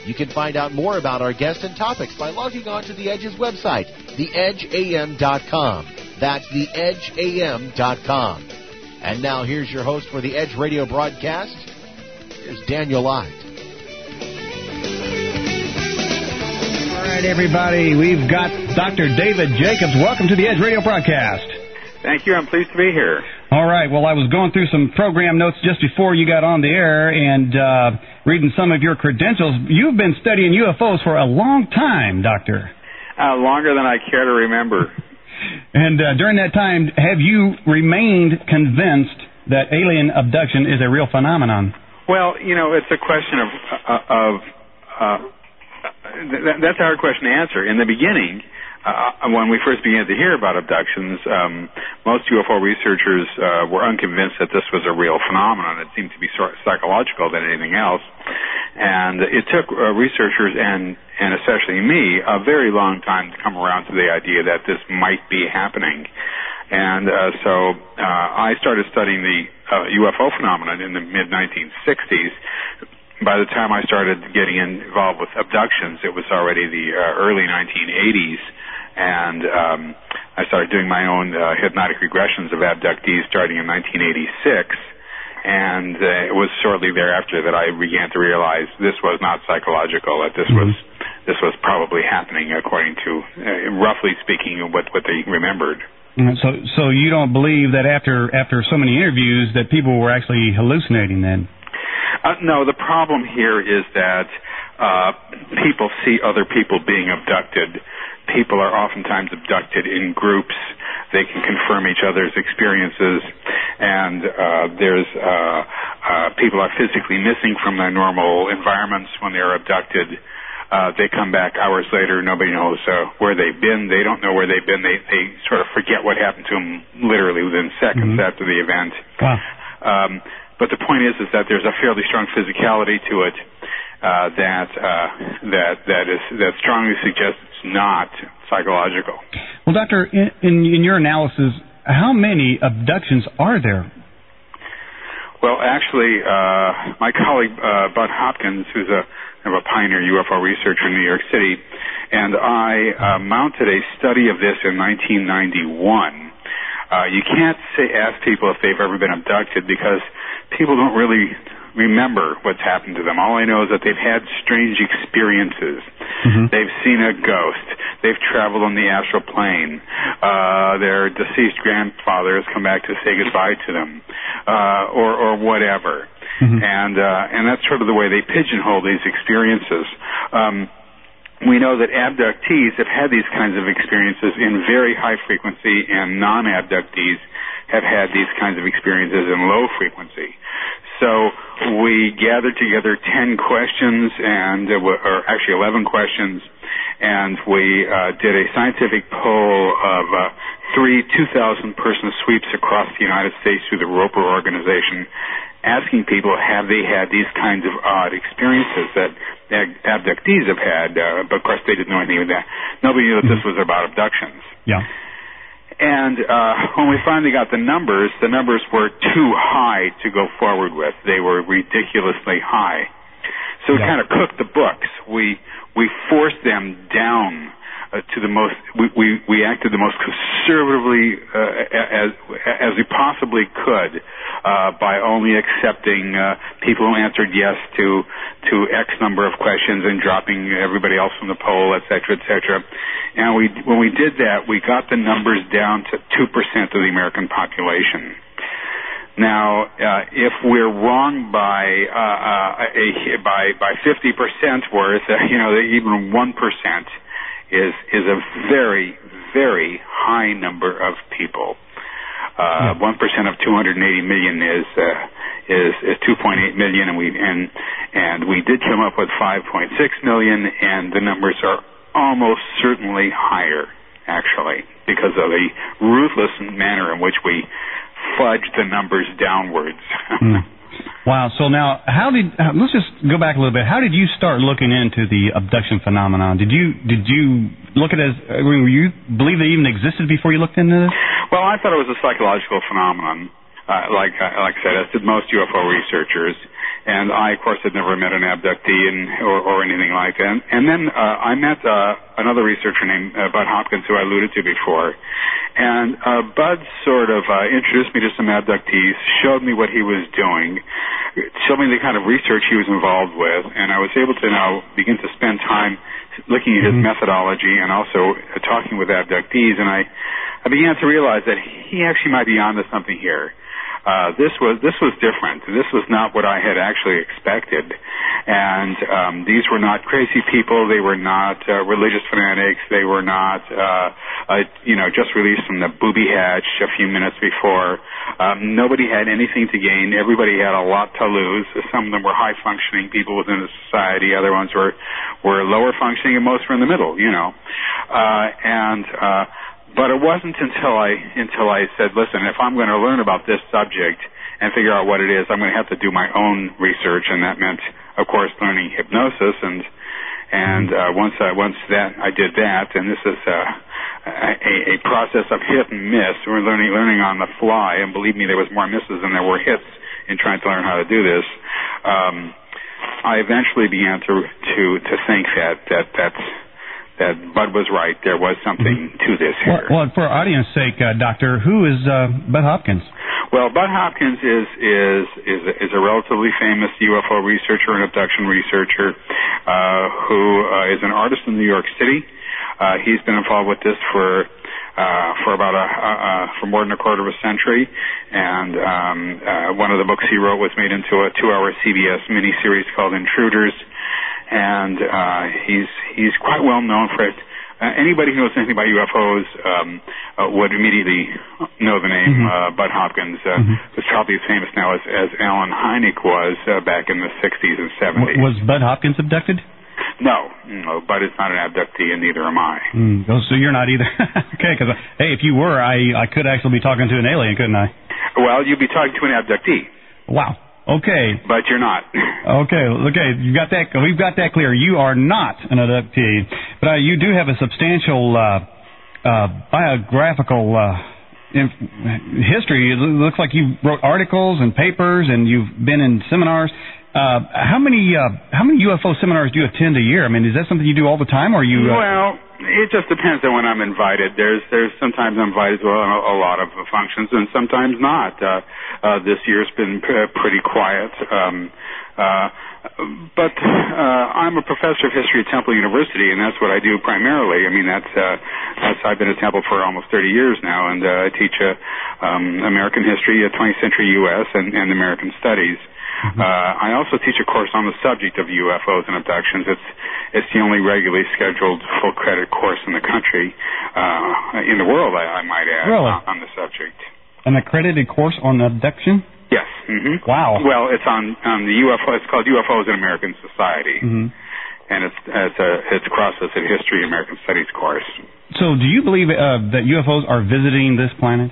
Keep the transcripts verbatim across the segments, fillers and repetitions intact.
You can find out more about our guests and topics by logging on to The Edge's website, the edge a m dot com. That's the edge a m dot com. And now here's your host for the Edge radio broadcast. Here's Daniel Light. All right, everybody, we've got Doctor David Jacobs. Welcome to the Edge radio broadcast. Thank you. I'm pleased to be here. All right. Well, I was going through some program notes just before you got on the air and uh, reading some of your credentials. You've been studying U F Os for a long time, Doctor. Uh, longer than I care to remember. And uh, during that time, have you remained convinced that alien abduction is a real phenomenon? Well, you know, it's a question of... Uh, of uh, th- that's a hard question to answer. In the beginning... Uh, when we first began to hear about abductions, um, most U F O researchers uh, were unconvinced that this was a real phenomenon. It seemed to be sort of psychological than anything else. And it took uh, researchers and, and especially me a very long time to come around to the idea that this might be happening. And uh, so uh, I started studying the uh, U F O phenomenon in the mid nineteen sixties. By the time I started getting involved with abductions, it was already the uh, early nineteen eighties. And um, I started doing my own uh, hypnotic regressions of abductees starting in nineteen eighty-six. And uh, it was shortly thereafter that I began to realize this was not psychological, that this mm-hmm. was this was probably happening according to, uh, roughly speaking, what, what they remembered. So so you don't believe that after, after so many interviews that people were actually hallucinating then? Uh, no, the problem here is that uh, people see other people being abducted. People are oftentimes abducted in groups. They can confirm each other's experiences, and uh, there's uh, uh, people are physically missing from their normal environments when they're abducted. Uh, they come back hours later. Nobody knows uh, where they've been. They don't know where they've been. They they sort of forget what happened to them literally within seconds mm-hmm. after the event. Wow. Um, but the point is, is that there's a fairly strong physicality to it uh, that uh, that that is that strongly suggests it's not psychological. Well, Doctor, in, in, in your analysis, how many abductions are there? Well, actually, uh, my colleague uh, Bud Hopkins, who's a kind of a pioneer U F O researcher in New York City, and I uh, mounted a study of this in nineteen ninety-one. Uh, you can't say, ask people if they've ever been abducted because people don't really remember what's happened to them. All I know is that they've had strange experiences. Mm-hmm. They've seen a ghost. They've traveled on the astral plane. Uh, their deceased grandfather has come back to say goodbye to them, uh, or, or whatever. Mm-hmm. And, uh, and that's sort of the way they pigeonhole these experiences. Um, we know that abductees have had these kinds of experiences in very high frequency, and non-abductees have had these kinds of experiences in low frequency. So we gathered together ten questions, and uh, or actually eleven questions, and we uh, did a scientific poll of uh, three two thousand person sweeps across the United States through the Roper organization, asking people, have they had these kinds of odd experiences that abductees have had, uh, but of course they didn't know anything about that. Nobody knew that this was about abductions. Yeah. And uh, when we finally got the numbers, the numbers were too high to go forward with. They were ridiculously high. So we yeah. kind of cooked the books. We we forced them down uh, to the most. We, we we acted the most conservatively uh, as as we possibly could uh, by only accepting uh, people who answered yes to to X number of questions and dropping everybody else from the poll, et cetera, et cetera. And we, when we did that, we got the numbers down to two percent of the American population. Now, uh, if we're wrong by uh, uh, a, by by fifty percent worth, uh, you know, even one percent is is a very very high number of people. Uh, one percent of two hundred eighty million is uh, is is two point eight million, and we and and we did come up with five point six million, and the numbers are almost certainly higher, actually, because of the ruthless manner in which we fudge the numbers downwards. mm. Wow. So now, how did, uh, let's just go back a little bit. How did you start looking into the abduction phenomenon? Did you did you look at it as, I mean, were you believe it even existed before you looked into this? Well, I thought it was a psychological phenomenon, uh, like, uh, like I said, as did most U F O researchers. and I, of course, had never met an abductee and, or, or anything like that. And, and then uh, I met uh, another researcher named uh, Bud Hopkins, who I alluded to before. And uh, Bud sort of uh, introduced me to some abductees, showed me what he was doing, showed me the kind of research he was involved with, and I was able to now begin to spend time looking at his mm-hmm. methodology and also uh, talking with abductees. And I, I began to realize that he actually might be onto something here. Uh, this was this was different. This was not what I had actually expected, and um, these were not crazy people. They were not uh, religious fanatics. They were not, uh, uh, you know, just released from the booby hatch a few minutes before. Um, nobody had anything to gain. Everybody had a lot to lose. Some of them were high functioning people within the society. Other ones were were lower functioning, and most were in the middle. You know, uh, and. Uh, But it wasn't until I until I said, listen, if I'm going to learn about this subject and figure out what it is, I'm going to have to do my own research, and that meant, of course, learning hypnosis. And and uh, once I once that I did that, and this is uh, a, a process of hit and miss. We're learning learning on the fly, and believe me, there was more misses than there were hits in trying to learn how to do this. Um, I eventually began to to to think that that that's. that Bud was right. There was something to this here. Well, well for our audience sake, uh, Doctor, who is uh, Bud Hopkins? Well, Bud Hopkins is is is a, is a relatively famous U F O researcher and abduction researcher uh, who uh, is an artist in New York City. Uh, he's been involved with this for uh, for about a uh, for more than a quarter of a century, and um, uh, one of the books he wrote was made into a two-hour C B S miniseries called Intruders. And uh, he's he's quite well known for it. Uh, anybody who knows anything about U F Os um, uh, would immediately know the name mm-hmm. uh, Bud Hopkins, uh, mm-hmm. who's probably as famous now as, as Alan Hynek was uh, back in the sixties and seventies. Was Bud Hopkins abducted? No, no, Bud is not an abductee, and neither am I. Mm, oh, so you're not either. Okay, because, hey, if you were, I, I could actually be talking to an alien, couldn't I? Well, you'd be talking to an abductee. Wow. Okay. But you're not. Okay. Okay. You got that. We've got that clear. You are not an abductee, but uh, you do have a substantial uh, uh, biographical uh, inf- history. It looks like you wrote articles and papers, and you've been in seminars. Uh, how many uh, how many U F O seminars do you attend a year? I mean, is that something you do all the time, or you? Uh... Well, it just depends on when I'm invited. There's there's sometimes I'm invited to a, a lot of functions, and sometimes not. Uh, uh, this year's been p- pretty quiet. Um, uh, but uh, I'm a professor of history at Temple University, and that's what I do primarily. I mean, that's, uh, that's I've been at Temple for almost thirty years now, and uh, I teach uh, um, American history, uh, twentieth century U S, and, and American studies. Mm-hmm. Uh, I also teach a course on the subject of U F Os and abductions. It's it's the only regularly scheduled full credit course in the country, uh, in the world, I, I might add, really? on, on the subject. An accredited course on abduction? Yes. Mm-hmm. Wow. Well, it's on on the U F O. It's called U F Os in American Society, mm-hmm. and it's it's a it's a cross-listed history American studies course. So, do you believe uh, that U F Os are visiting this planet?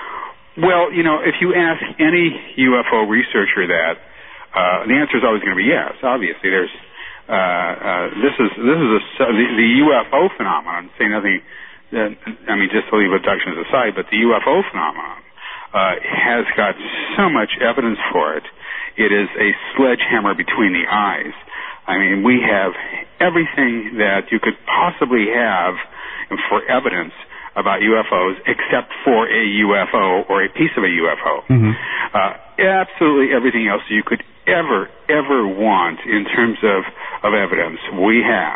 Well, you know, if you ask any U F O researcher that, Uh, the answer is always going to be yes. Obviously, there's uh, uh, this is this is a the, the U F O phenomenon. Say nothing. Uh, I mean, just to leave abductions aside, but the U F O phenomenon uh, has got so much evidence for it. It is a sledgehammer between the eyes. I mean, we have everything that you could possibly have for evidence about U F Os, except for a U F O or a piece of a U F O. Mm-hmm. Uh, absolutely everything else you could ever, ever want in terms of, of evidence, we have.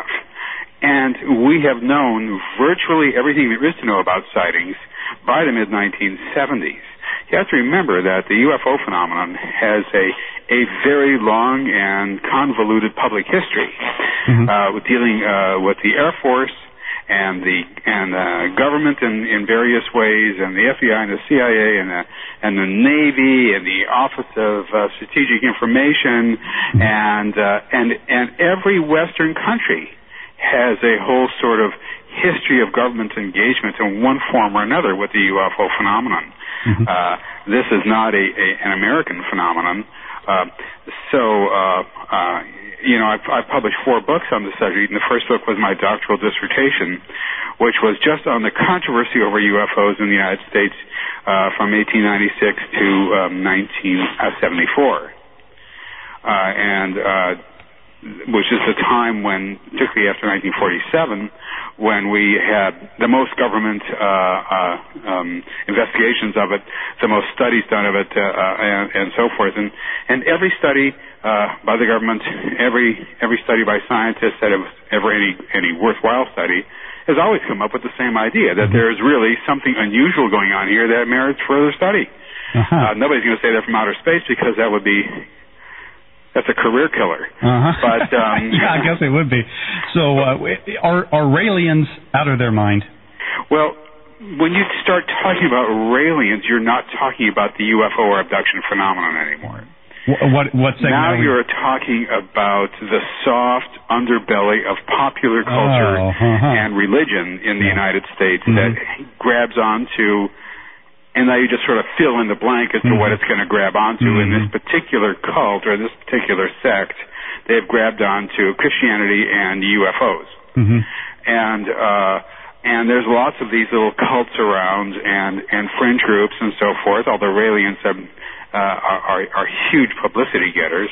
And we have known virtually everything there is to know about sightings by the mid nineteen seventies. You have to remember that the U F O phenomenon has a, a very long and convoluted public history, mm-hmm. uh, with dealing uh, with the Air Force, and the and the government in, in various ways, and the F B I and the C I A and the and the Navy and the Office of uh, Strategic Information, and uh, and and every Western country has a whole sort of history of government engagement in one form or another with the U F O phenomenon. Mm-hmm. Uh, this is not a, a an American phenomenon. Uh, so. Uh, uh, You know, I've, I've published four books on the subject, and the first book was my doctoral dissertation, which was just on the controversy over U F Os in the United States uh, from eighteen ninety-six to um, nineteen seventy-four. uh, and uh, which is the time when, particularly after nineteen forty-seven, when we had the most government uh, uh, um, investigations of it, the most studies done of it, uh, and, and so forth. And, and every study uh, by the government, every every study by scientists that have ever any any worthwhile study, has always come up with the same idea, that there is really something unusual going on here that merits further study. Uh-huh. Uh, nobody's going to say they're from outer space, because that would be, that's a career killer. Uh-huh. But um, yeah, I guess it would be. So uh, are, are Raelians out of their mind? Well, when you start talking about Raelians, you're not talking about the U F O or abduction phenomenon anymore. What, what now you're talking about the soft underbelly of popular culture oh, uh-huh. and religion in the yeah. United States mm-hmm. that grabs onto, and now you just sort of fill in the blank as to mm-hmm. what it's going to grab onto. Mm-hmm. In this particular cult or this particular sect, they've grabbed onto Christianity and U F Os. Mm-hmm. And uh, and there's lots of these little cults around and, and fringe groups and so forth, although Raelians have Uh, are, are, are huge publicity getters.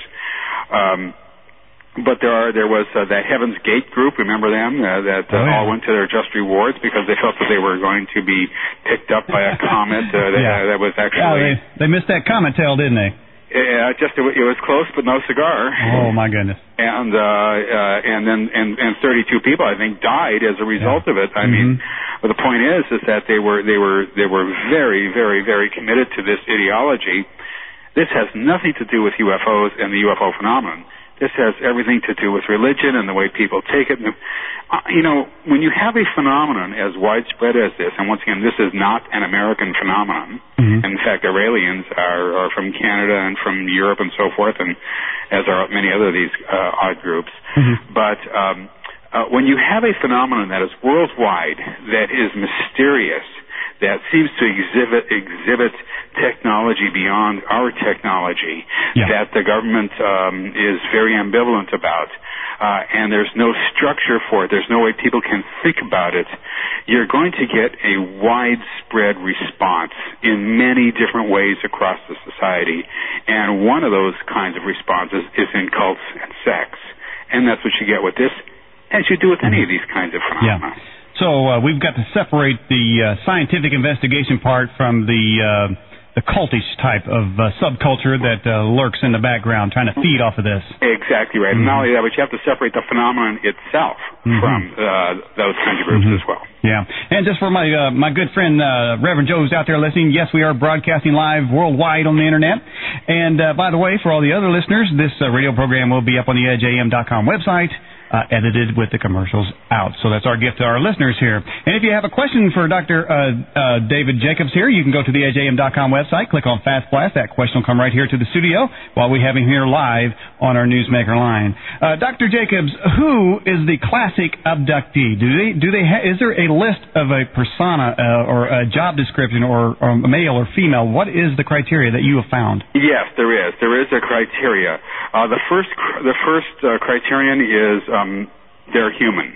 Um, but there are there was uh, that Heaven's Gate group, remember them, uh, that uh, oh, yeah. all went to their just rewards because they felt that they were going to be picked up by a comet uh, that, yeah. uh, that was actually... Yeah, they, they missed that comet tail, didn't they? Yeah, just it, it was close, but no cigar. Oh, my goodness. And uh, uh, and then and, and thirty-two people, I think, died as a result yeah. of it. I mm-hmm. mean, but the point is, is that they were they were they were very, very, very committed to this ideology. This has nothing to do with U F Os and the U F O phenomenon. This has everything to do with religion and the way people take it. And, uh, you know, when you have a phenomenon as widespread as this, and once again, this is not an American phenomenon. Mm-hmm. In fact, Raelians are, are from Canada and from Europe and so forth, and as are many other of these uh, odd groups. Mm-hmm. But um, uh, when you have a phenomenon that is worldwide, that is mysterious, that seems to exhibit exhibit technology beyond our technology, yeah. that the government um, is very ambivalent about, uh, and there's no structure for it, there's no way people can think about it, you're going to get a widespread response in many different ways across the society. And one of those kinds of responses is in cults and sects. And that's what you get with this, as you do with any of these kinds of phenomena. Yeah. So uh, we've got to separate the uh, scientific investigation part from the uh, the cultish type of uh, subculture that uh, lurks in the background, trying to feed off of this. Exactly right. Mm-hmm. And not only that, but you have to separate the phenomenon itself mm-hmm. from uh, those kinds of groups mm-hmm. as well. Yeah. And just for my uh, my good friend uh, Reverend Joe, who's out there listening, yes, we are broadcasting live worldwide on the Internet. And uh, by the way, for all the other listeners, this uh, radio program will be up on the edge a m dot com website. Uh, edited with the commercials out. So that's our gift to our listeners here. And if you have a question for Doctor Uh, uh, David Jacobs here, you can go to the edge a m dot com website, click on Fast Blast. That question will come right here to the studio while we have him here live on our Newsmaker line. Uh, Doctor Jacobs, who is the classic abductee? Do they do they ha- is there a list of a persona uh, or a job description or, or male or female? What is the criteria that you have found? Yes, there is. There is a criteria. Uh, the first the first uh, criterion is um, they're human.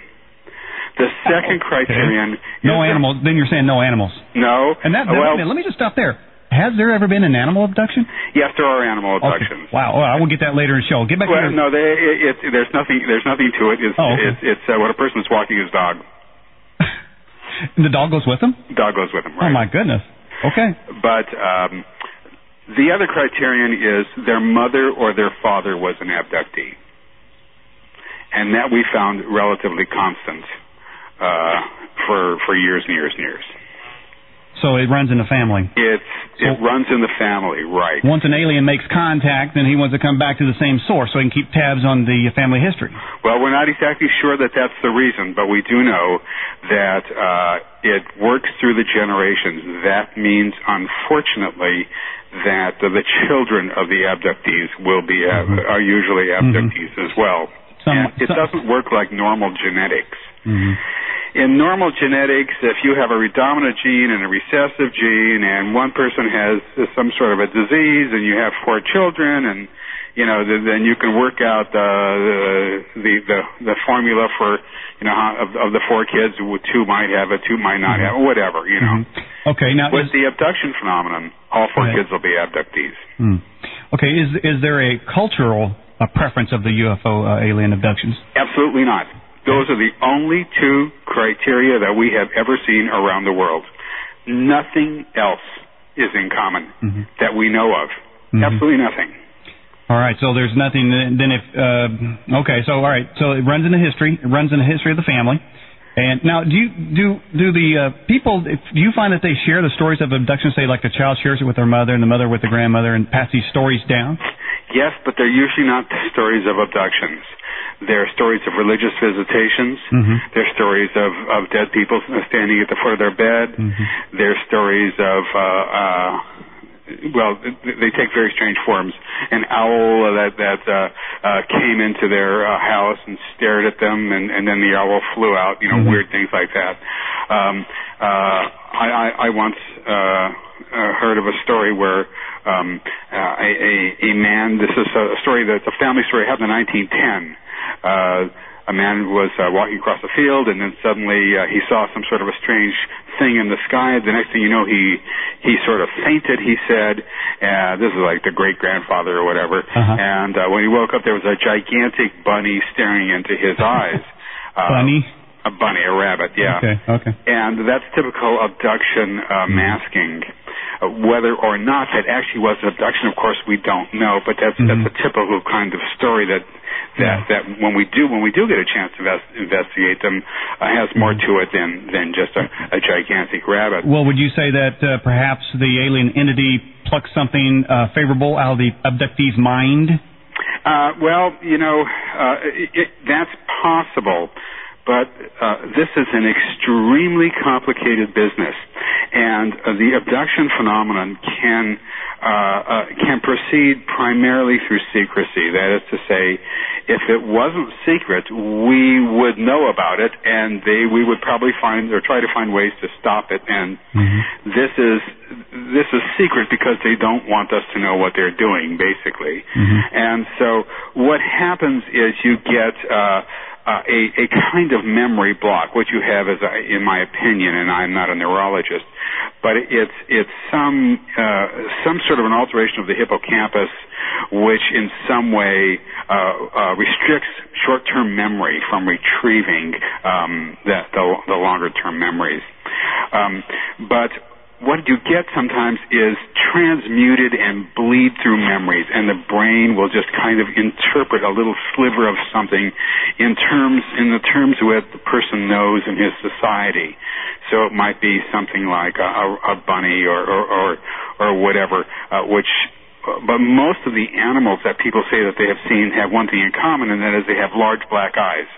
The second criterion okay. no animals. Then you're saying no animals. No. And that, that well, let me just stop there. Has there ever been an animal abduction? Yes, there are animal abductions. Okay. Wow. Well, I will get that later in the show. Get back. Well, to no, they, it, it, there's nothing. There's nothing to it. It's oh, okay. it's, it's uh, when a person's walking his dog. The dog goes with him? Dog goes with him. Right. Oh my goodness. Okay. But um, the other criterion is their mother or their father was an abductee. And that we found relatively constant uh, for for years and years and years. So it runs in the family. It's so it runs in the family, right? Once an alien makes contact, then he wants to come back to the same source, so he can keep tabs on the family history. Well, we're not exactly sure that that's the reason, but we do know that uh, it works through the generations. That means, unfortunately, that uh, the children of the abductees will be uh, mm-hmm. are usually abductees mm-hmm. as well. Some, and it some, doesn't work like normal genetics. Mm-hmm. In normal genetics, if you have a dominant gene and a recessive gene, and one person has some sort of a disease, and you have four children, and you know, then you can work out the the the, the formula for you know how, of, of the four kids, two might have it, two might not have it, whatever, you know. Mm-hmm. Okay, now with is, the abduction phenomenon, all four right. kids will be abductees. Mm. Okay, is is there a cultural uh, preference of the U F O uh, alien abductions? Absolutely not. Those are the only two criteria that we have ever seen around the world. Nothing else is in common mm-hmm. that we know of. Mm-hmm. Absolutely nothing. All right, so there's nothing. Then if uh, okay, so all right, so it runs in the history. It runs in the history of the family. And now, do you do do the uh, people? If, do you find that they share the stories of abduction? Say, like the child shares it with their mother, and the mother with the grandmother, and pass these stories down. Yes, but they're usually not stories of abductions. They're stories of religious visitations. Mm-hmm. They're stories of, of dead people standing at the foot of their bed. Mm-hmm. They're stories of, uh, uh, well, they take very strange forms. An owl that that uh, uh, came into their uh, house and stared at them, and, and then the owl flew out. You know, mm-hmm. weird things like that. Um, uh, I, I, I once uh, uh, heard of a story where um, uh, a, a, a man. This is a story that's a family story. Happened in nineteen ten. Uh, a man was uh, walking across the field, and then suddenly uh, he saw some sort of a strange thing in the sky. The next thing you know, he he sort of fainted, he said. Uh, this is like the great-grandfather or whatever. Uh-huh. And uh, when he woke up, there was a gigantic bunny staring into his eyes. Uh, bunny? A bunny, a rabbit, yeah. Okay, okay. And that's typical abduction uh, masking. Uh, whether or not that actually was an abduction, of course, we don't know, but that's mm-hmm. that's a typical kind of story that that that when we do when we do get a chance to invest, investigate them, uh, has more to it than than just a, a gigantic rabbit. Well, would you say that uh, perhaps the alien entity plucked something uh, favorable out of the abductee's mind? Uh, well, you know, uh, it, it, that's possible. But uh, this is an extremely complicated business, and uh, the abduction phenomenon can uh, uh, can proceed primarily through secrecy. That is to say, if it wasn't secret, we would know about it, and they we would probably find or try to find ways to stop it. And mm-hmm. this is this is secret because they don't want us to know what they're doing, basically. Mm-hmm. And so what happens is you get uh, Uh, a, a kind of memory block. What you have is, uh, in my opinion, and I'm not a neurologist, but it's it's some uh, some sort of an alteration of the hippocampus, which in some way uh, uh, restricts short-term memory from retrieving um, the, the, the longer-term memories. Um, but what you get sometimes is transmuted and bleed through memories, and the brain will just kind of interpret a little sliver of something in terms in the terms what the person knows in his society. So it might be something like a, a, a bunny or or or, or whatever, uh, which. But most of the animals that people say that they have seen have one thing in common, and that is they have large black eyes.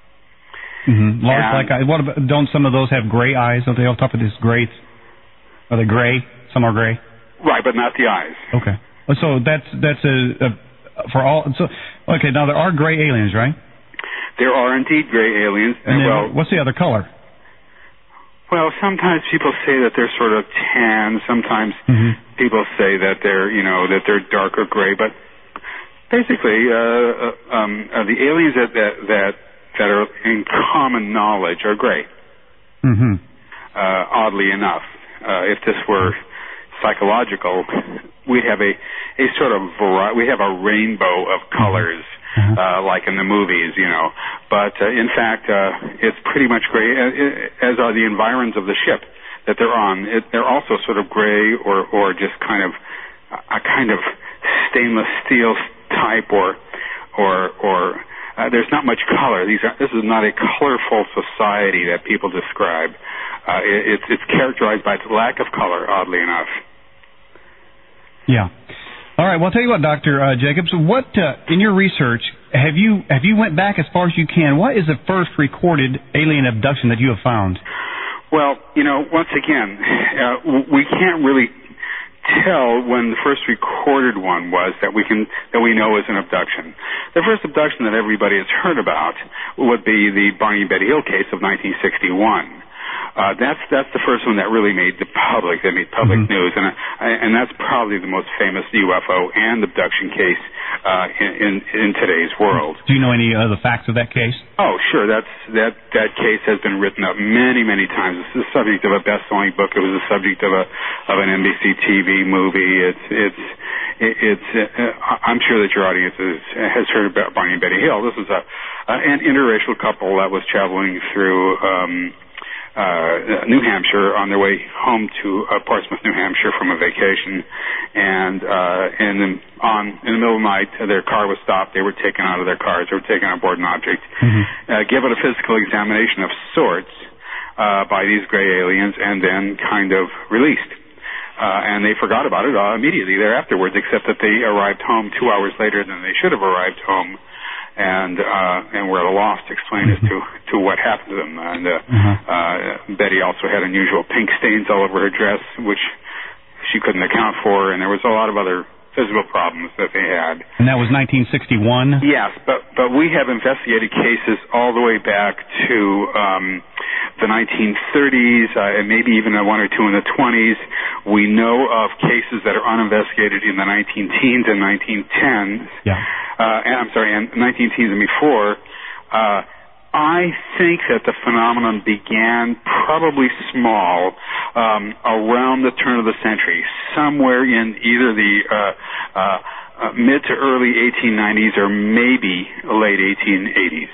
Mm-hmm. Large and, black eyes. What about, don't some of those have gray eyes? Don't they all top of this gray? Are they gray? Some are gray. Right, but not the eyes. Okay. So that's that's a, a for all. So okay, now there are gray aliens, right? There are indeed gray aliens. And then, well, what's the other color? Well, sometimes people say that they're sort of tan. Sometimes mm-hmm. people say that they're you know that they're dark or gray. But basically, uh, um, uh, the aliens that that that that are in common knowledge are gray. Mm-hmm. Uh, oddly enough. Uh, if this were psychological, we'd have a, a sort of vari- we have a rainbow of colors, mm-hmm. uh, like in the movies, you know. But uh, in fact, uh, it's pretty much gray, as are the environs of the ship that they're on. It, they're also sort of gray, or or just kind of a kind of stainless steel type, or or or. Uh, there's not much color. These are, this is not a colorful society that people describe. Uh, it, it's, it's characterized by its lack of color, oddly enough. Yeah. All right. Well, I'll tell you what, Doctor Uh, Jacobs. What uh, in your research have you have you went back as far as you can? What is the first recorded alien abduction that you have found? Well, you know, once again, uh, we can't really tell when the first recorded one was that we can that we know is an abduction. The first abduction that everybody has heard about would be the Barney and Betty Hill case of nineteen sixty-one. Uh, that's that's the first one that really made the public, that made public mm-hmm. news, and uh, and that's probably the most famous U F O and abduction case uh, in, in in today's world. Do you know any other facts of that case? Oh, sure. That's that that case has been written up many many times. It's the subject of a best-selling book. It was the subject of a of an N B C T V movie. It's it's it's. Uh, I'm sure that your audience is, has heard about Barney and Betty Hill. This was a uh, an interracial couple that was traveling through. Um, Uh, New Hampshire on their way home to uh, Portsmouth, New Hampshire from a vacation, and uh, and then on in the middle of the night, their car was stopped. They were taken out of their cars. They were taken on board an object, mm-hmm. uh, given a physical examination of sorts uh, by these gray aliens, and then kind of released. Uh, and they forgot about it uh, immediately there afterwards, except that they arrived home two hours later than they should have arrived home. And uh, and we're at a loss to explain as to, to what happened to them. And uh, uh-huh. uh, Betty also had unusual pink stains all over her dress, which she couldn't account for, and there was a lot of other physical problems that they had. And that was nineteen sixty-one? Yes, but but we have investigated cases all the way back to um, the nineteen thirties, uh, and maybe even one or two in the twenties. We know of cases that are uninvestigated in the nineteen teens and nineteen tens. Yeah. Uh, and, I'm sorry, and nineteen teens and before. Uh, I think that the phenomenon began probably small um, around the turn of the century, somewhere in either the uh, uh, uh, mid to early eighteen nineties or maybe late eighteen eighties.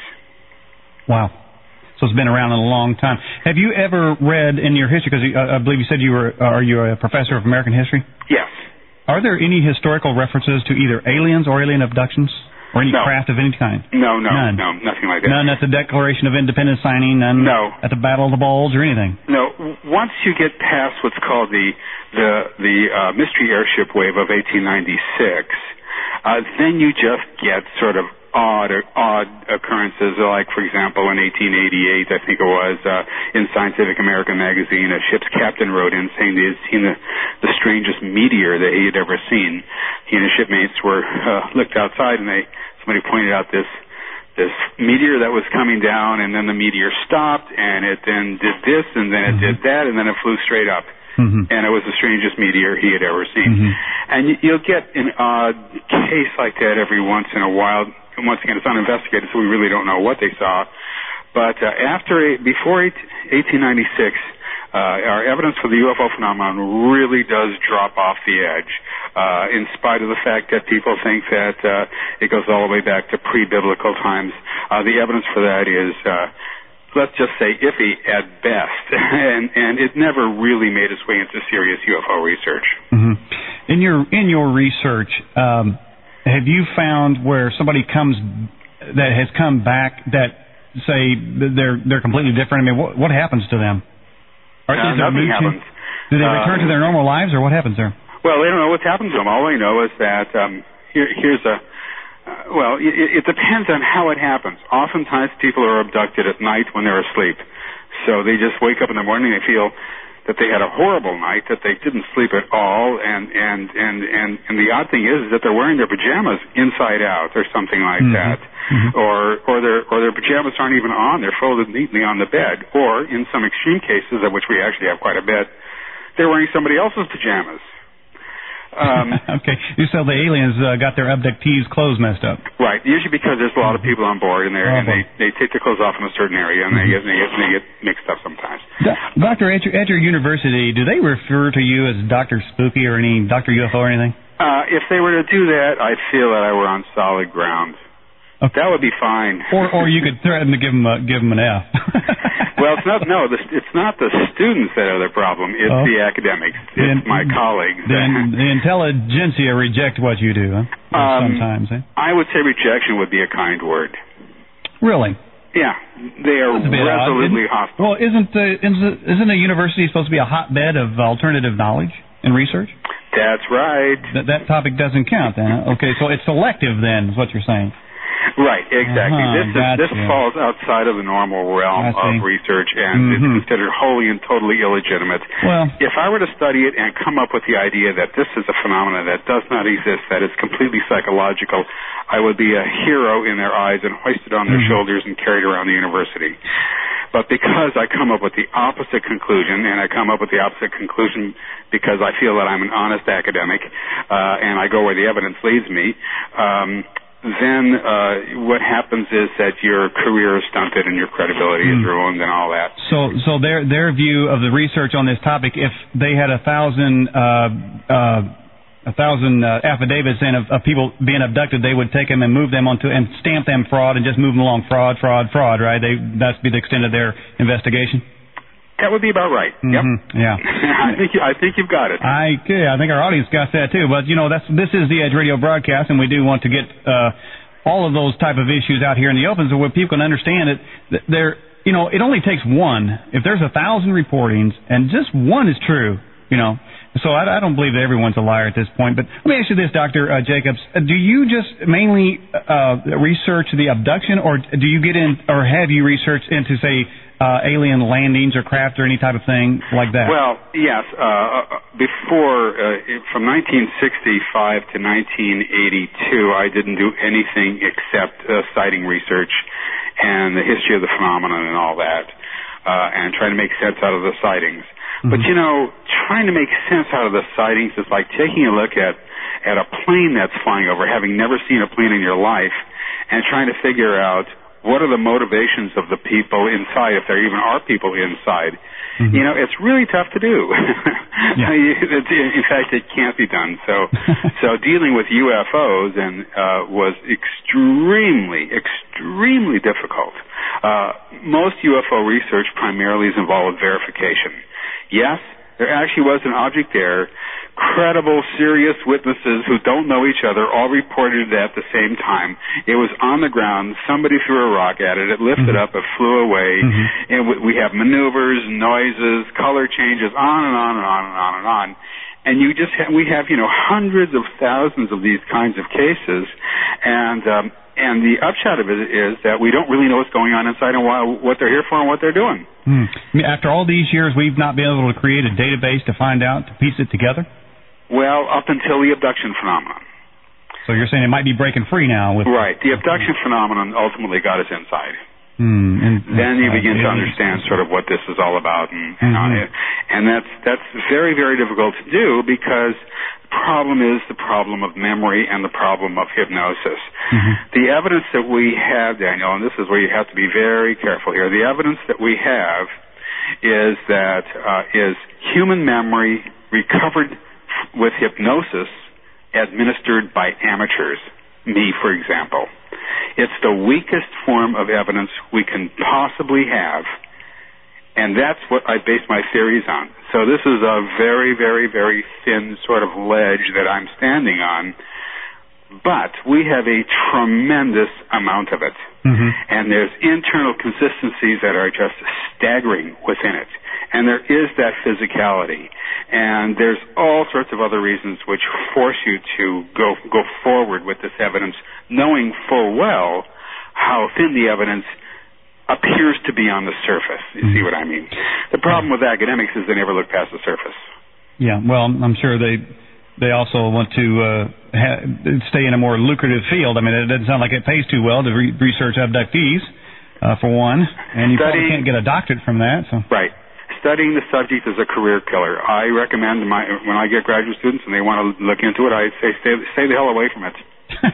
Wow. So it's been around a long time. Have you ever read in your history, because uh, I believe you said you were, uh, are you a professor of American history? Yes. Are there any historical references to either aliens or alien abductions? Or any no. craft of any kind? No, no, none. no, nothing like that. None at the Declaration of Independence signing, none no. at the Battle of the Bulge or anything? No. Once you get past what's called the the, the uh, mystery airship wave of eighteen ninety-six, uh, then you just get sort of odd or odd occurrences, like, for example, in eighteen eighty-eight, I think it was, uh, in Scientific American magazine, a ship's captain wrote in saying they had seen the, the strangest meteor that he had ever seen. He and his shipmates were uh, looked outside, and they somebody pointed out this this meteor that was coming down, and then the meteor stopped, and it then did this, and then it mm-hmm. did that, and then it flew straight up. Mm-hmm. And it was the strangest meteor he had ever seen. Mm-hmm. And you'll get an odd case like that every once in a while. And once again, it's uninvestigated, so we really don't know what they saw. But uh, after, before eighteen ninety-six, uh, our evidence for the U F O phenomenon really does drop off the edge, uh, in spite of the fact that people think that uh, it goes all the way back to pre-biblical times. Uh, the evidence for that is, uh, let's just say, iffy at best, and, and it never really made its way into serious U F O research. Mm-hmm. In your in your research, um, have you found where somebody comes that has come back that say they're they're completely different? I mean, what, what happens to them? Or, uh, nothing happens. Do they return uh, to their normal lives, or what happens there? Well, they don't know what's happened to them. All they know is that um, here, here's a uh, well, it, it depends on how it happens. Oftentimes, people are abducted at night when they're asleep, so they just wake up in the morning. They feel that they had a horrible night, that they didn't sleep at all, and and and and, and the odd thing is, is that they're wearing their pajamas inside out or something like mm-hmm. that, mm-hmm. or or their or their pajamas aren't even on; they're folded neatly on the bed, or in some extreme cases, of which we actually have quite a bit, they're wearing somebody else's pajamas. Um, okay, so the aliens uh, got their abductees' clothes messed up. Right, usually because there's a lot of people on board, and, and they they take their clothes off in a certain area, and mm-hmm. they get they get they get mixed up sometimes. Doctor, at your, at your university, do they refer to you as Doctor Spooky or any Doctor U F O or anything? Uh, if they were to do that, I'd feel that I were on solid ground. Okay. That would be fine. Or or you could threaten to give them a, give them an F. Well, it's not no. The, it's not the students that are the problem. It's oh. the academics. It's then, my colleagues. Then the intelligentsia reject what you do. Huh? Um, sometimes, eh? I would say rejection would be a kind word. Really? Yeah, they are resolutely hostile. Well, isn't the, isn't a university supposed to be a hotbed of alternative knowledge and research? That's right. That that topic doesn't count then. Huh? Okay, so it's selective then, is what you're saying. Right, exactly. Uh-huh, this is, gotcha. this falls outside of the normal realm of research, and mm-hmm. it's considered wholly and totally illegitimate. Well, if I were to study it and come up with the idea that this is a phenomenon that does not exist, that it's completely psychological, I would be a hero in their eyes and hoisted on their mm-hmm. shoulders and carried around the university. but because I come up with the opposite conclusion, and I come up with the opposite conclusion because I feel that I'm an honest academic, uh, and I go where the evidence leads me, um, then uh, what happens is that your career is stunted and your credibility mm. is ruined and all that. So, so their their view of the research on this topic, if they had a thousand uh, uh, a thousand uh, affidavits in of, of people being abducted, they would take them and move them onto and stamp them fraud and just move them along fraud, fraud, fraud. Right? They that'd be the extent of their investigation. That would be about right. Mm-hmm. Yep. Yeah. I think you, I think you've got it. I yeah, I think our audience got that too. But you know, that's this is the Edge Radio broadcast, and we do want to get uh, all of those type of issues out here in the open, so where people can understand it. There, you know, it only takes one. If there's a thousand reportings and just one is true, you know. So I, I don't believe that everyone's a liar at this point. But let me ask you this, Doctor Uh, Jacobs: do you just mainly uh, research the abduction, or do you get in, or have you researched into, say, Uh, alien landings or craft or any type of thing like that? Well, yes. Uh, before, uh, from nineteen sixty-five to nineteen eighty-two, I didn't do anything except uh, sighting research and the history of the phenomenon and all that, uh, and trying to make sense out of the sightings. Mm-hmm. But, you know, trying to make sense out of the sightings is like taking a look at, at a plane that's flying over, having never seen a plane in your life, and trying to figure out what are the motivations of the people inside, if there even are people inside. Mm-hmm. You know, it's really tough to do. Yeah. In fact, it can't be done. So, so dealing with U F Os and uh, was extremely, extremely difficult. Uh, most U F O research primarily is involved with verification. Yes, there actually was an object there. Credible, serious witnesses who don't know each other all reported it at the same time. It was on the ground. Somebody threw a rock at it. It lifted mm-hmm. up. It flew away. Mm-hmm. And we have maneuvers, noises, color changes, on and on and on and on and on. And you just ha- we have, you know, hundreds of thousands of these kinds of cases. And um, and the upshot of it is that we don't really know what's going on inside and why, what they're here for and what they're doing. Hmm. After all these years, we've not been able to create a database to find out, to piece it together? Well, up until the abduction phenomenon. So you're saying it might be breaking free now? With right. The abduction phenomenon ultimately got us inside. Hmm. And, then you begin to understand sort of what this is all about, and and, mm-hmm. and that's that's very, very difficult to do because the problem is the problem of memory and the problem of hypnosis. Mm-hmm. The evidence that we have, Daniel, and this is where you have to be very careful here, the evidence that we have is that uh, is human memory recovered with hypnosis administered by amateurs, me, for example. It's the weakest form of evidence we can possibly have, and that's what I base my theories on. So this is a very, very, very thin sort of ledge that I'm standing on, but we have a tremendous amount of it. Mm-hmm. And there's internal consistencies that are just staggering within it. And there is that physicality. And there's all sorts of other reasons which force you to go go forward with this evidence, knowing full well how thin the evidence appears to be on the surface. You mm-hmm. see what I mean? The problem with academics is they never look past the surface. Yeah, well, I'm sure they they also want to uh, ha- stay in a more lucrative field. I mean, it doesn't sound like it pays too well to re- research abductees, uh, for one, and you Study, probably can't get a doctorate from that. So. Right. Studying the subject is a career killer. I recommend my when I get graduate students and they want to look into it, I say stay, stay the hell away from it.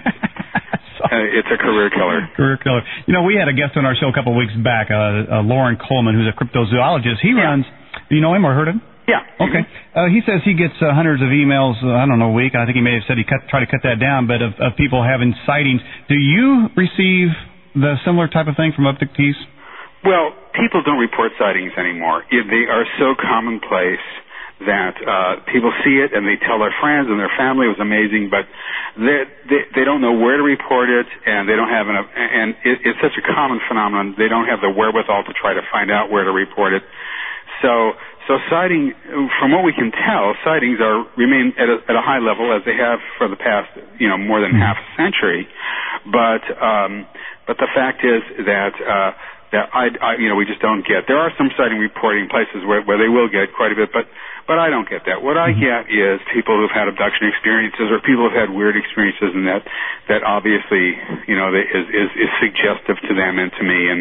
uh, it's a career killer. Career killer. You know, we had a guest on our show a couple of weeks back, uh, uh, Lauren Coleman, who's a cryptozoologist. He yeah. runs. Do you know him or heard of him? Yeah. Okay. Uh, he says he gets uh, hundreds of emails. Uh, I don't know, a week. I think he may have said he cut, tried to cut that down, but of, of people having sightings. Do you receive the similar type of thing from abductees? Well, people don't report sightings anymore. They are so commonplace that uh, people see it and they tell their friends and their family it was amazing, but they they, they don't know where to report it, and they don't have enough. And it, it's such a common phenomenon. They don't have the wherewithal to try to find out where to report it. So, so sighting, from what we can tell, sightings are remain at a, at a high level as they have for the past, you know, more than half a century. But um, but the fact is that. Uh, that I, I, you know, we just don't get. There are some sighting reporting places where, where they will get quite a bit, but, but I don't get that. What I get is people who've had abduction experiences or people who've had weird experiences, and that, that obviously, you know, they, is, is, is suggestive to them and to me, and,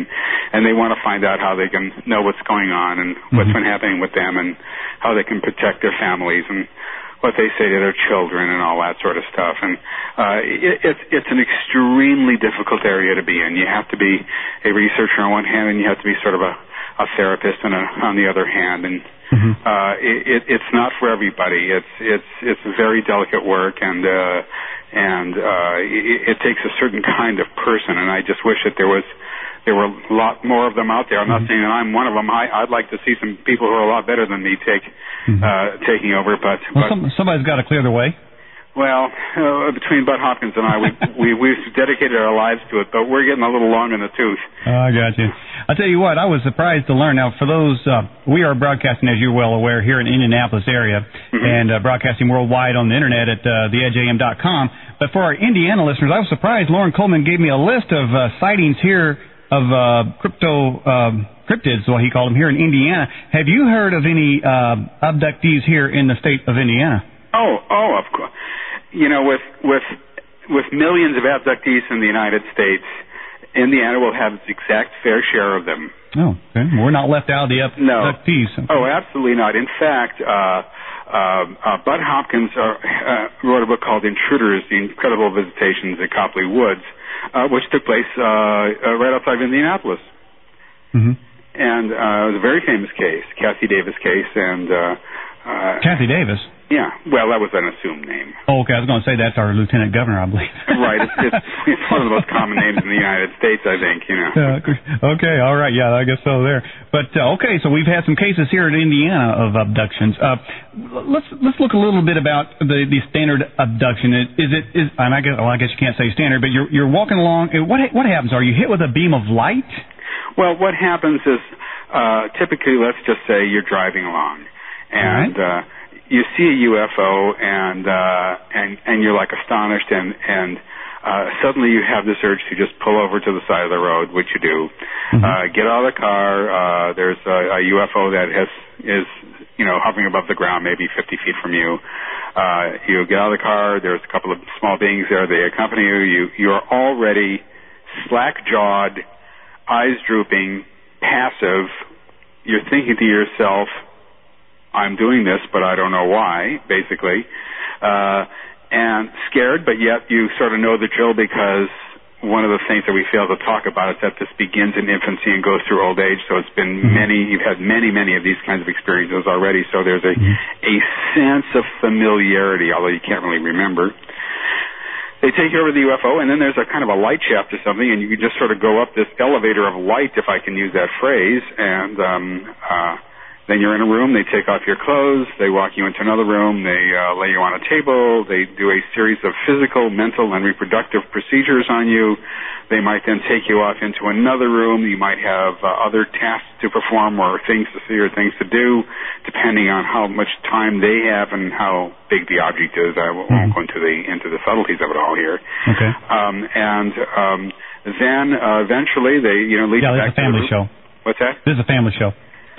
and they want to find out how they can know what's going on and what's mm-hmm. been happening with them and how they can protect their families and what they say to their children and all that sort of stuff. And uh, it, it's it's an extremely difficult area to be in. You have to be a researcher on one hand, and you have to be sort of a, a therapist on, a, on the other hand. And mm-hmm. uh, it, it, it's not for everybody. It's it's it's very delicate work, and uh, and uh, it, it takes a certain kind of person. And I just wish that there was. There were a lot more of them out there. I'm not mm-hmm. saying that I'm one of them. I, I'd like to see some people who are a lot better than me take mm-hmm. uh, taking over. But, well, but some, somebody's got to clear the way. Well, uh, between Bud Hopkins and I, we, we we've dedicated our lives to it, but we're getting a little long in the tooth. Oh, I got you. I'll tell you what, I was surprised to learn. Now, for those, uh, we are broadcasting, as you're well aware, here in the Indianapolis area, mm-hmm. and uh, broadcasting worldwide on the Internet at uh, the edge a m dot com. But for our Indiana listeners, I was surprised Lauren Coleman gave me a list of uh, sightings here of uh, crypto um, cryptids, what he called them, here in Indiana. Have you heard of any uh, abductees here in the state of Indiana? Oh, oh, of course. You know, with with with millions of abductees in the United States, Indiana will have its exact fair share of them. Oh, okay. We're not left out of the abductees. No. Oh, absolutely not. In fact, uh, uh, uh, Bud Hopkins uh, uh, wrote a book called Intruders, The Incredible Visitations at Copley Woods, Uh, which took place uh, uh, right outside of Indianapolis. Mm-hmm. And uh, it was a very famous case, Kathy Davis case. And uh, uh, Kathy Davis? Yeah. Well, that was an assumed name. Oh, okay. I was going to say that's our lieutenant governor, I believe. Right. It's, it's, it's one of the most common names in the United States, I think, you know. Uh, okay. All right. Yeah, I guess so there. But, uh, okay, so we've had some cases here in Indiana of abductions. Uh, let's let's look a little bit about the, the standard abduction. Is it, is, and I guess, well, I guess you can't say standard, but you're, you're walking along. What, what happens? Are you hit with a beam of light? Well, what happens is uh, typically, let's just say you're driving along. And... Right. Uh, you see a U F O and uh, and and you're like astonished, and and uh, suddenly you have this urge to just pull over to the side of the road, which you do. Mm-hmm. Uh, get out of the car. Uh, there's a, a U F O that has is you know hovering above the ground, maybe fifty feet from you. Uh, you get out of the car. There's a couple of small beings there. They accompany you. You you're already slack-jawed, eyes drooping, passive. You're thinking to yourself, I'm doing this, but I don't know why, basically. Uh, and scared, but yet you sort of know the drill, because one of the things that we fail to talk about is that this begins in infancy and goes through old age. So it's been mm-hmm. many, you've had many, many of these kinds of experiences already. So there's a, mm-hmm. a sense of familiarity, although you can't really remember. They take you over to the U F O, and then there's a kind of a light shaft or something, and you can just sort of go up this elevator of light, if I can use that phrase, and um, uh, then you're in a room. They take off your clothes. They walk you into another room. They uh, lay you on a table. They do a series of physical, mental, and reproductive procedures on you. They might then take you off into another room. You might have uh, other tasks to perform, or things to see, or things to do, depending on how much time they have and how big the object is. I won't mm-hmm. go into the into the subtleties of it all here. Okay. Um, and um, then uh, eventually they, you know, lead yeah, you back to the family show. What's that? This is a family show.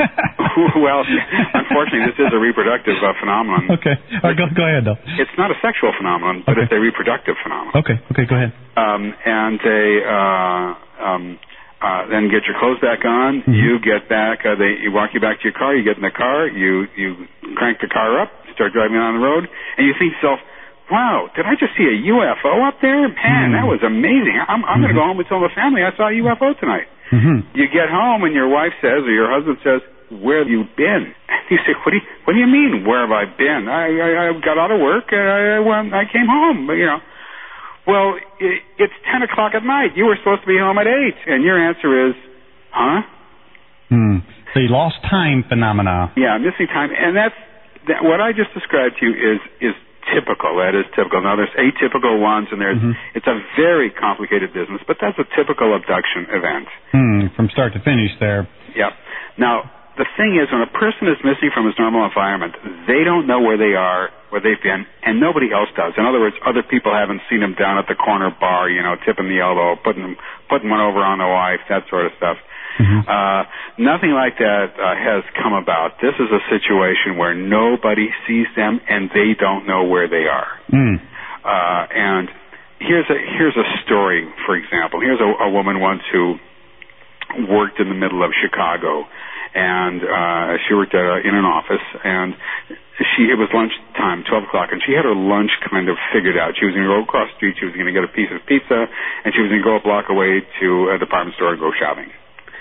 Well, unfortunately, this is a reproductive uh, phenomenon. Okay. All right, go, go ahead, though. It's not a sexual phenomenon, but okay. it's a reproductive phenomenon. Okay. Okay, go ahead. Um, and they uh, um, uh, then get your clothes back on. Mm-hmm. You get back. Uh, they you walk you back to your car. You get in the car. You you crank the car up. Start driving on the road, and you think to yourself, "Wow, did I just see a U F O up there? Man, mm-hmm. that was amazing. I'm, I'm mm-hmm. going to go home and tell the family I saw a U F O tonight." Mm-hmm. You get home and your wife says, or your husband says, "Where have you been?" And you say, "What do you What do you mean? Where have I been? I I, I got out of work. And I well, I came home. But, you know, well, it, it's ten o'clock at night. You were supposed to be home at eight." And your answer is, "Huh?" Hmm. The lost time phenomena. Yeah, missing time, and that's that, what I just described to you is is. typical. That is typical. Now, there's atypical ones, and there's mm-hmm. it's a very complicated business, but that's a typical abduction event. Hmm, from start to finish there. Yeah. Now, the thing is, when a person is missing from his normal environment, they don't know where they are, where they've been, and nobody else does. In other words, other people haven't seen them down at the corner bar, you know, tipping the elbow, putting them, putting one over on the wife, that sort of stuff. Mm-hmm. Uh, nothing like that uh, has come about. This is a situation where nobody sees them and they don't know where they are. Mm. Uh, and here's a here's a story, for example. Here's a, a woman once who worked in the middle of Chicago, and uh, she worked uh, in an office, and she it was lunchtime, twelve o'clock, and she had her lunch kind of figured out. She was going to go across the street, she was going to get a piece of pizza, and she was going to go a block away to a department store and go shopping.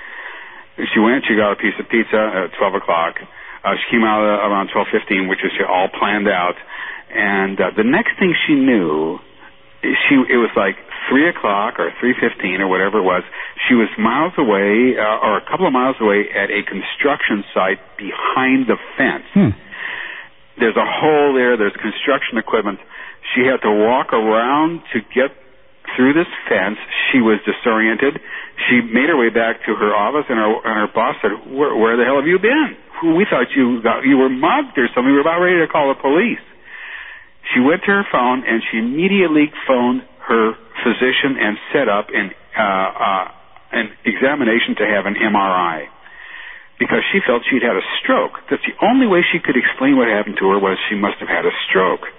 She went, she got a piece of pizza at twelve o'clock. Uh, she came out uh, around twelve fifteen, which is all planned out, and uh, the next thing she knew, she it was like three o'clock or three fifteen or whatever it was. She was miles away, uh, or a couple of miles away, at a construction site behind the fence. Hmm. There's a hole there. There's construction equipment. She had to walk around to get through this fence. She was disoriented. She made her way back to her office, and her, and her boss said, where, where the hell have you been? We thought you got, you were mugged or something. We were about ready to call the police. She went to her phone, and she immediately phoned her physician and set up an, uh, uh, an examination to have an M R I, because she felt she'd had a stroke. That's the only way she could explain what happened to her, was she must have had a stroke.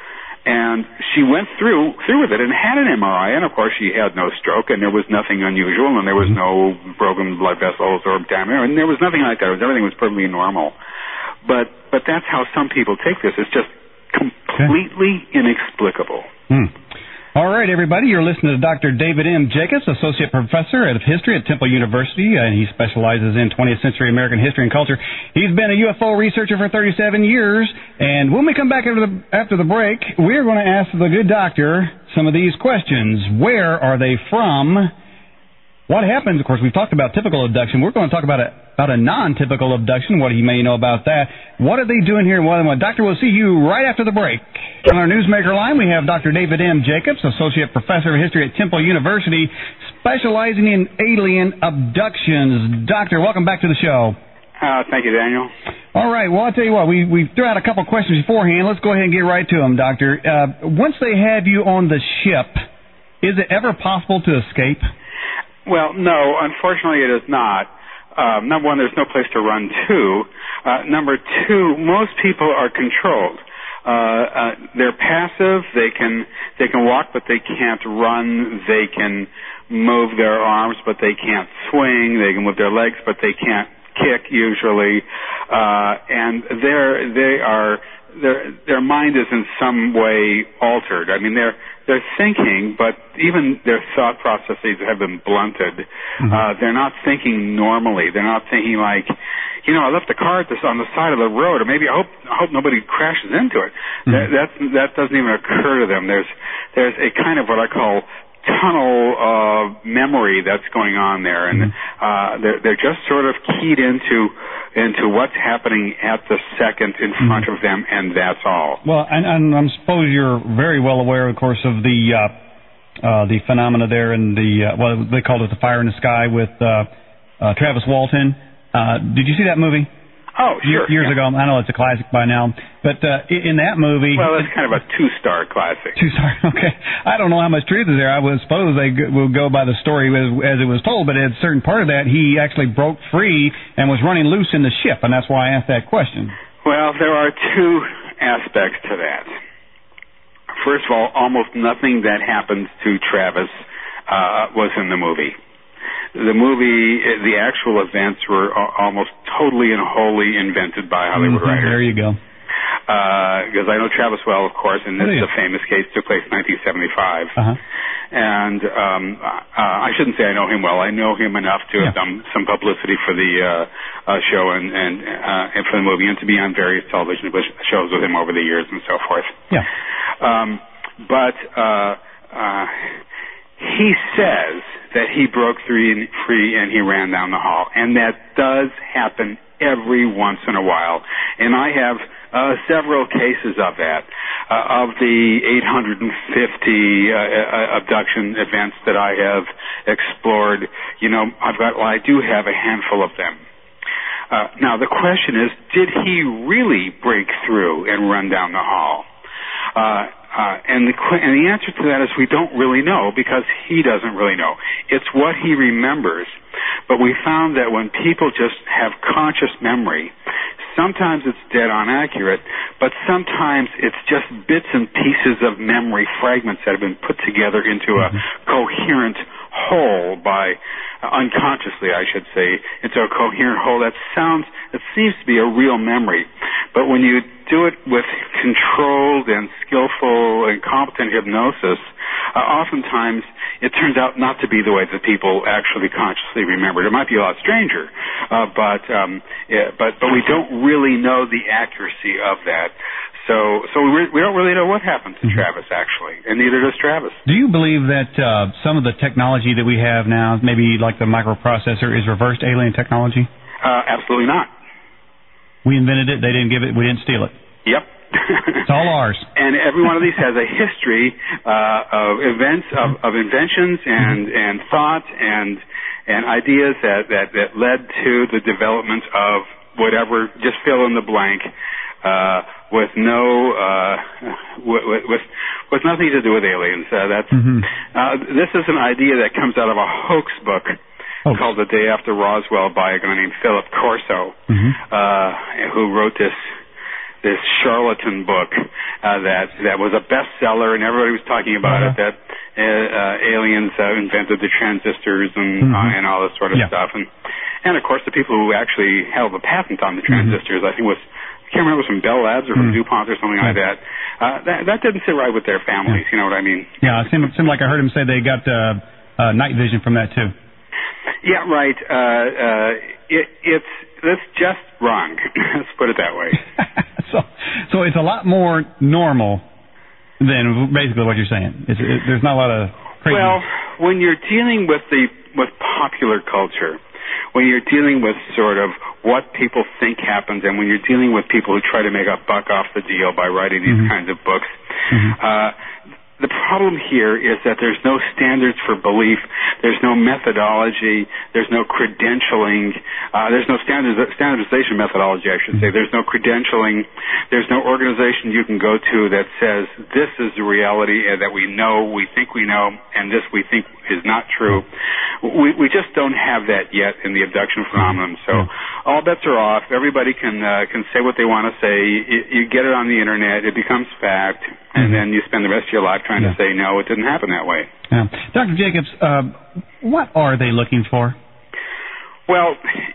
And she went through through with it and had an M R I, and of course she had no stroke, and there was nothing unusual, and there was no broken blood vessels or damage, and there was nothing like that. Everything was perfectly normal. But but that's how some people take this. It's just completely okay. inexplicable. Hmm. All right, everybody, you're listening to Doctor David M. Jacobs, Associate Professor of History at Temple University, and he specializes in twentieth century American history and culture. He's been a U F O researcher for thirty-seven years, and when we come back after the, after the break, we're going to ask the good doctor some of these questions. Where are they from? What happens, of course, we've talked about typical abduction. We're going to talk about a, about a non-typical abduction, what you may know about that. What are they doing here? What, Doctor, we'll see you right after the break. On our Newsmaker line, we have Doctor David M. Jacobs, Associate Professor of History at Temple University, specializing in alien abductions. Doctor, welcome back to the show. Uh, thank you, Daniel. All right, well, I'll tell you what, we, we threw out a couple questions beforehand. Let's go ahead and get right to them, Doctor. Uh, once they have you on the ship, is it ever possible to escape? Well, no, unfortunately it is not. Um, number one, there's no place to run to. Uh, number two, most people are controlled. Uh, uh, they're passive. They can they can walk, but they can't run. They can move their arms, but they can't swing. They can move their legs, but they can't kick usually. Uh, and they're they are their their mind is in some way altered. I mean, they're they're thinking, but even their thought processes have been blunted. Mm-hmm. Uh, they're not thinking normally. They're not thinking like, you know, I left the car at this on the side of the road, or maybe I hope I hope nobody crashes into it. Mm-hmm. That that's, that doesn't even occur to them. There's there's a kind of what I call tunnel uh, memory that's going on there, and uh, they're, they're just sort of keyed into into what's happening at the second in front of them, and that's all. Well, and, and I suppose you're very well aware, of course, of the uh, uh, the phenomena there, and the uh, well, they called it the Fire in the Sky with uh, uh, Travis Walton. Uh, did you see that movie? Oh, sure. Years yeah. ago. I know it's a classic by now. But uh, in that movie... Well, it's kind of a two-star classic. Two-star, okay. I don't know how much truth is there. I would suppose they will go by the story as, as it was told, but at a certain part of that, he actually broke free and was running loose in the ship, and that's why I asked that question. Well, there are two aspects to that. First of all, almost nothing that happens to Travis uh, was in the movie. The movie, the actual events were almost totally and wholly invented by Hollywood mm-hmm, writers. There you go. Because uh, I know Travis well, of course, and this is oh, yeah. a famous case, took place in nineteen seventy-five. Uh-huh. And um, uh, I shouldn't say I know him well. I know him enough to yeah. have done some publicity for the uh, uh, show and and, uh, and for the movie, and to be on various television shows with him over the years and so forth. Yeah. Um, but uh, uh, he says that he broke free and, free and he ran down the hall, and that does happen every once in a while. And I have uh, several cases of that. Uh, of the eight hundred fifty uh, uh, abduction events that I have explored, you know, I've got, well, I do have a handful of them. Uh, now, the question is, did he really break through and run down the hall? Uh, uh, and, the, and the answer to that is we don't really know, because he doesn't really know. It's what he remembers. But we found that when people just have conscious memory, sometimes it's dead on accurate, but sometimes it's just bits and pieces of memory fragments that have been put together into a coherent whole by uh, unconsciously, I should say, into a coherent whole that sounds, it seems to be a real memory. But when you do it with controlled and skillful and competent hypnosis, uh, oftentimes it turns out not to be the way that people actually consciously remember. It might be a lot stranger, uh, but um, yeah, but but we don't really know the accuracy of that. So, so we, we don't really know what happened to mm-hmm. Travis, actually, and neither does Travis. Do you believe that uh, some of the technology that we have now, maybe like the microprocessor, is reversed alien technology? Uh, absolutely not. We invented it. They didn't give it. We didn't steal it. Yep. It's all ours. And every one of these has a history uh, of events, of, of inventions, and mm-hmm. and thought, and and ideas that, that that led to the development of whatever. Just fill in the blank. Uh, with no, uh, with, with with nothing to do with aliens. Uh, that's mm-hmm. uh, this is an idea that comes out of a hoax book hoax. called The Day After Roswell by a guy named Philip Corso, mm-hmm. uh, who wrote this this charlatan book uh, that that was a bestseller, and everybody was talking about uh-huh. it. That uh, uh, aliens uh, invented the transistors and mm-hmm. uh, and all this sort of yeah. stuff, and and of course the people who actually held the patent on the transistors, mm-hmm. I think was. I can't remember from Bell Labs or from mm. DuPont or something like that. Uh, that. That didn't sit right with their families, yeah. you know what I mean? Yeah, it seemed, it seemed like I heard him say they got uh, uh, night vision from that, too. Yeah, right. Uh, uh, it, it's that's just wrong. Let's put it that way. so, so it's a lot more normal than basically what you're saying. It's, it, there's not a lot of crazy... Well, when you're dealing with the with popular culture, when you're dealing with sort of what people think happens, and when you're dealing with people who try to make a buck off the deal by writing these mm-hmm. kinds of books, mm-hmm. uh, the problem here is that there's no standards for belief, there's no methodology, there's no credentialing, uh, there's no standards, standardization methodology, I should say. There's no credentialing, there's no organization you can go to that says this is the reality and that we know, we think we know, and this we think is not true. We, we just don't have that yet in the abduction phenomenon. So all bets are off. Everybody can uh, can say what they want to say. You, you get it on the internet, it becomes fact, and then you spend the rest of your life trying yeah. to say, no, it didn't happen that way. Yeah. Doctor Jacobs, uh, what are they looking for? Well,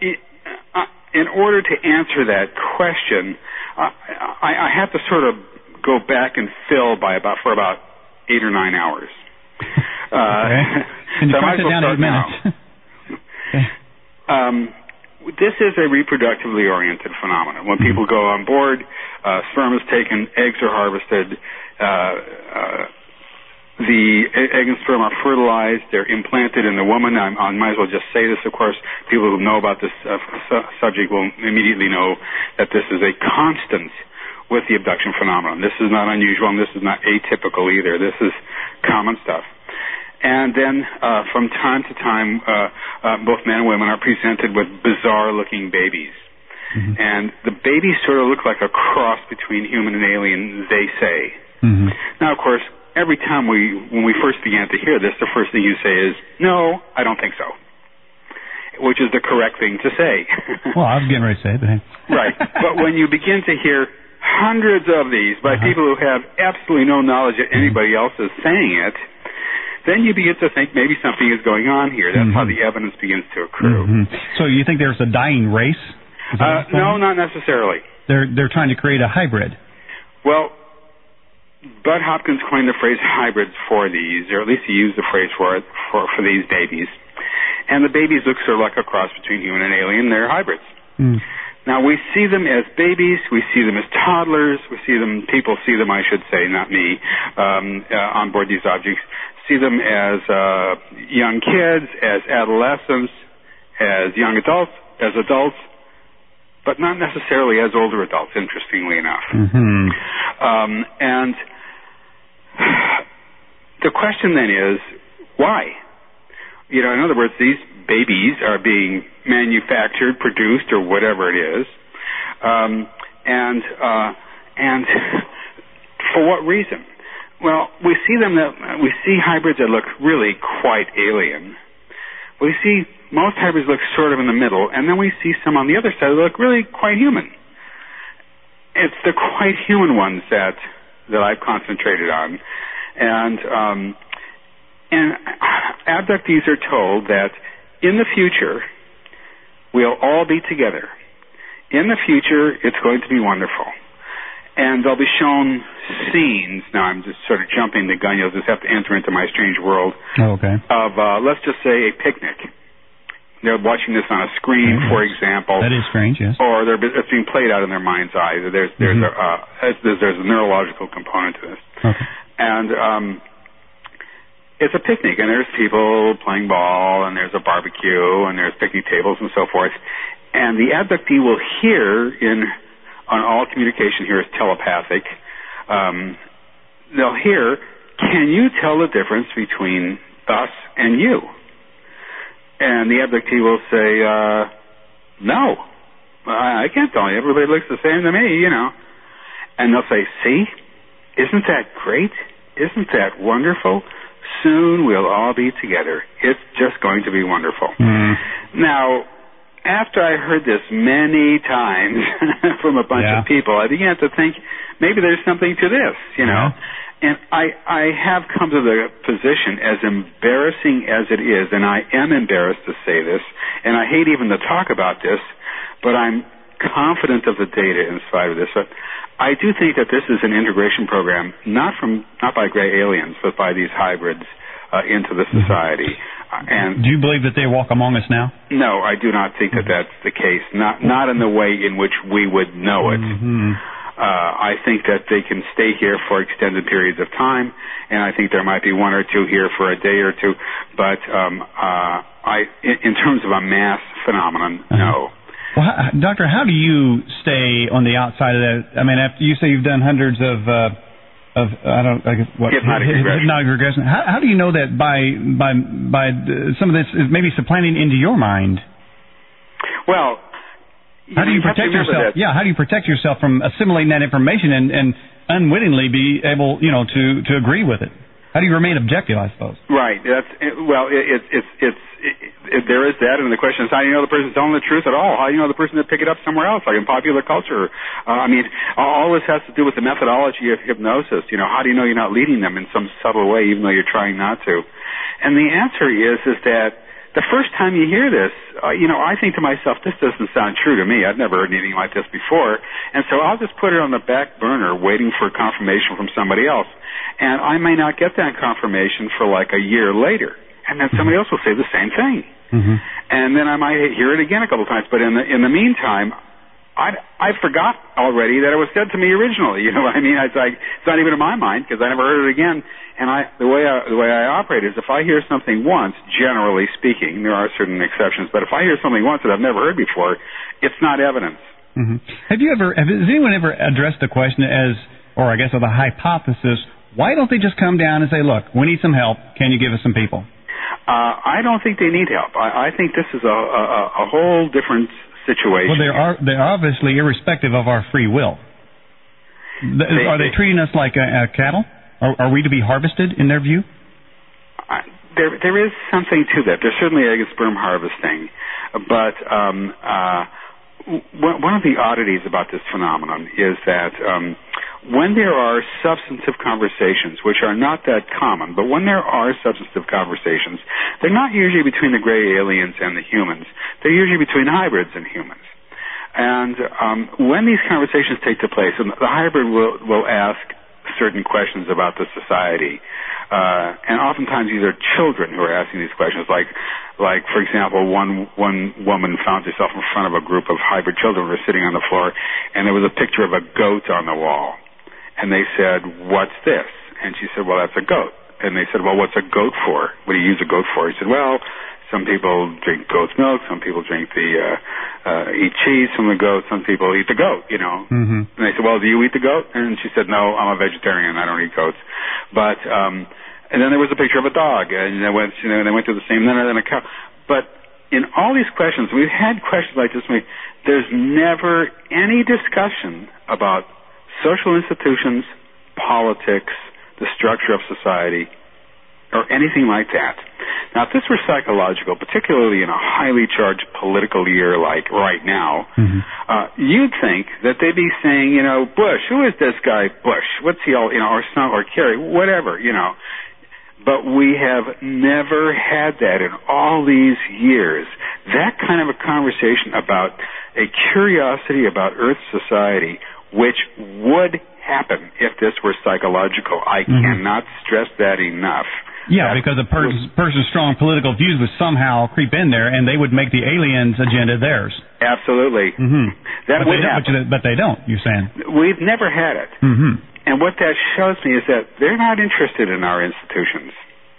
in order to answer that question, uh, I, I have to sort of go back and fill by about for about eight or nine hours. Uh, okay. Can you so crunch it down to eight minutes? okay. um, this is a reproductively oriented phenomenon. When people go on board, uh, sperm is taken, eggs are harvested, uh, uh, the egg and sperm are fertilized, they're implanted in the woman. I'm, I might as well just say this, of course. People who know about this uh, su- subject will immediately know that this is a constant with the abduction phenomenon. This is not unusual, and this is not atypical either. This is common stuff. And then uh, from time to time, uh, uh, both men and women are presented with bizarre-looking babies. Mm-hmm. And the babies sort of look like a cross between human and alien, they say. Mm-hmm. Now, of course, every time we, when we first began to hear this, the first thing you say is, no, I don't think so, which is the correct thing to say. Well, I was getting ready to say it. But... Right. But when you begin to hear hundreds of these by uh-huh. people who have absolutely no knowledge that anybody else is saying it, then you begin to think maybe something is going on here. That's mm-hmm. how the evidence begins to accrue. Mm-hmm. So you think there's a dying race? Uh, no, not necessarily. They're they're trying to create a hybrid. Well, Bud Hopkins coined the phrase hybrids for these, or at least he used the phrase for it for, for these babies. And the babies look sort of like a cross between human and alien. They're hybrids. Mm. Now, we see them as babies. We see them as toddlers. We see them, people see them, I should say, not me, um, uh, on board these objects. See them as uh, young kids, as adolescents, as young adults, as adults, but not necessarily as older adults, interestingly enough. Mm-hmm. Um, and the question then is, why? You know, in other words, these babies are being manufactured, produced, or whatever it is, um, and uh, and for what reason? Well, we see them that we see hybrids that look really quite alien. We see most hybrids look sort of in the middle, and then we see some on the other side that look really quite human. It's the quite human ones that that I've concentrated on, and um, and abductees are told that in the future, we'll all be together. In the future, it's going to be wonderful. And they'll be shown scenes. Now, I'm just sort of jumping the gun. You'll just have to enter into my strange world. Oh, okay. Of, uh, let's just say, a picnic. They're watching this on a screen, mm-hmm. for example. That is strange, yes. Or they're, it's being played out in their mind's eye. There's, there's, mm-hmm. a, uh, there's, there's a neurological component to this. Okay. And um, it's a picnic, and there's people playing ball, and there's a barbecue, and there's picnic tables and so forth. And the abductee will hear in... on all communication here is telepathic. Um, they'll hear, can you tell the difference between us and you? And the abductee will say, uh, no, I, I can't tell you. Everybody looks the same to me, you know. And they'll say, see, isn't that great? Isn't that wonderful? Soon we'll all be together. It's just going to be wonderful. Mm. Now, after I heard this many times from a bunch yeah. of people, I began to think maybe there's something to this, you know. Yeah. And I, I have come to the position, as embarrassing as it is, and I am embarrassed to say this, and I hate even to talk about this, but I'm confident of the data in spite of this. But I do think that this is an integration program, not from not by gray aliens, but by these hybrids uh, into the society. And do you believe that they walk among us now? No, I do not think that that's the case. Not not in the way in which we would know it. Mm-hmm. Uh, I think that they can stay here for extended periods of time, and I think there might be one or two here for a day or two. But um, uh, I, in, in terms of a mass phenomenon, uh-huh. no. Well, how, Doctor, how do you stay on the outside of that? I mean, after you say you've done hundreds of. Uh, Of I don't I guess what hypnotic regression. Hypnotic regression. How, how do you know that by by by the, some of this is maybe supplanting into your mind? Well, you how do you protect yourself? That. Yeah, how do you protect yourself from assimilating that information and, and unwittingly be able, you know, to, to agree with it? How do you remain objective, I suppose? Right. That's well. It, it, it's it's it, it, there is that, and the question is, how do you know the person's telling the truth at all? How do you know the person that pick it up somewhere else, like in popular culture? Uh, I mean, all this has to do with the methodology of hypnosis. You know, how do you know you're not leading them in some subtle way, even though you're trying not to? And the answer is is that the first time you hear this, uh, you know, I think to myself, this doesn't sound true to me. I've never heard anything like this before, and so I'll just put it on the back burner, waiting for confirmation from somebody else. And I may not get that confirmation for like a year later. And then somebody else will say the same thing. Mm-hmm. And then I might hear it again a couple of times. But in the in the meantime, I, I forgot already that it was said to me originally. You know what I mean? It's like, it's not even in my mind because I never heard it again. And I the way I, the way I operate is if I hear something once, generally speaking, there are certain exceptions, but if I hear something once that I've never heard before, it's not evidence. Mm-hmm. Have you ever, have, has anyone ever addressed the question as, or I guess of the hypothesis, why don't they just come down and say, look, we need some help. Can you give us some people? Uh, I don't think they need help. I, I think this is a, a, a whole different situation. Well, they are they're obviously irrespective of our free will. They, are they, they treating us like uh, cattle? Are, are we to be harvested in their view? Uh, there, there is something to that. There's certainly egg and sperm harvesting. But um, uh, one of the oddities about this phenomenon is that um, when there are substantive conversations, which are not that common, but when there are substantive conversations, they're not usually between the gray aliens and the humans. They're usually between hybrids and humans. And um, when these conversations take place, and the hybrid will, will ask certain questions about the society, uh, and oftentimes these are children who are asking these questions, like, like for example, one one woman found herself in front of a group of hybrid children who were sitting on the floor, and there was a picture of a goat on the wall. And they said, what's this? And she said, well, that's a goat. And they said, well, what's a goat for? What do you use a goat for? He said, well, some people drink goat's milk, some people drink the, uh, uh, eat cheese from the goat, some people eat the goat, you know. Mm-hmm. And they said, well, do you eat the goat? And she said, no, I'm a vegetarian, I don't eat goats. But, um, and then there was a picture of a dog, and they went, you know, they went through the same, then then a cow. But in all these questions, we've had questions like this, there's never any discussion about social institutions, politics, the structure of society, or anything like that. Now, if this were psychological, particularly in a highly charged political year like right now, mm-hmm. uh, you'd think that they'd be saying, you know, Bush, who is this guy Bush? What's he all, you know, or Snow or Kerry, whatever, you know. but we have never had that in all these years. That kind of a conversation about a curiosity about Earth society, which would happen if this were psychological. I mm-hmm. cannot stress that enough. Yeah, because a person's, person's strong political views would somehow creep in there, and they would make the aliens' agenda theirs. Absolutely. Mm-hmm. That but would they happen. But they don't, you're saying. We've never had it. Mm-hmm. And what that shows me is that they're not interested in our institutions.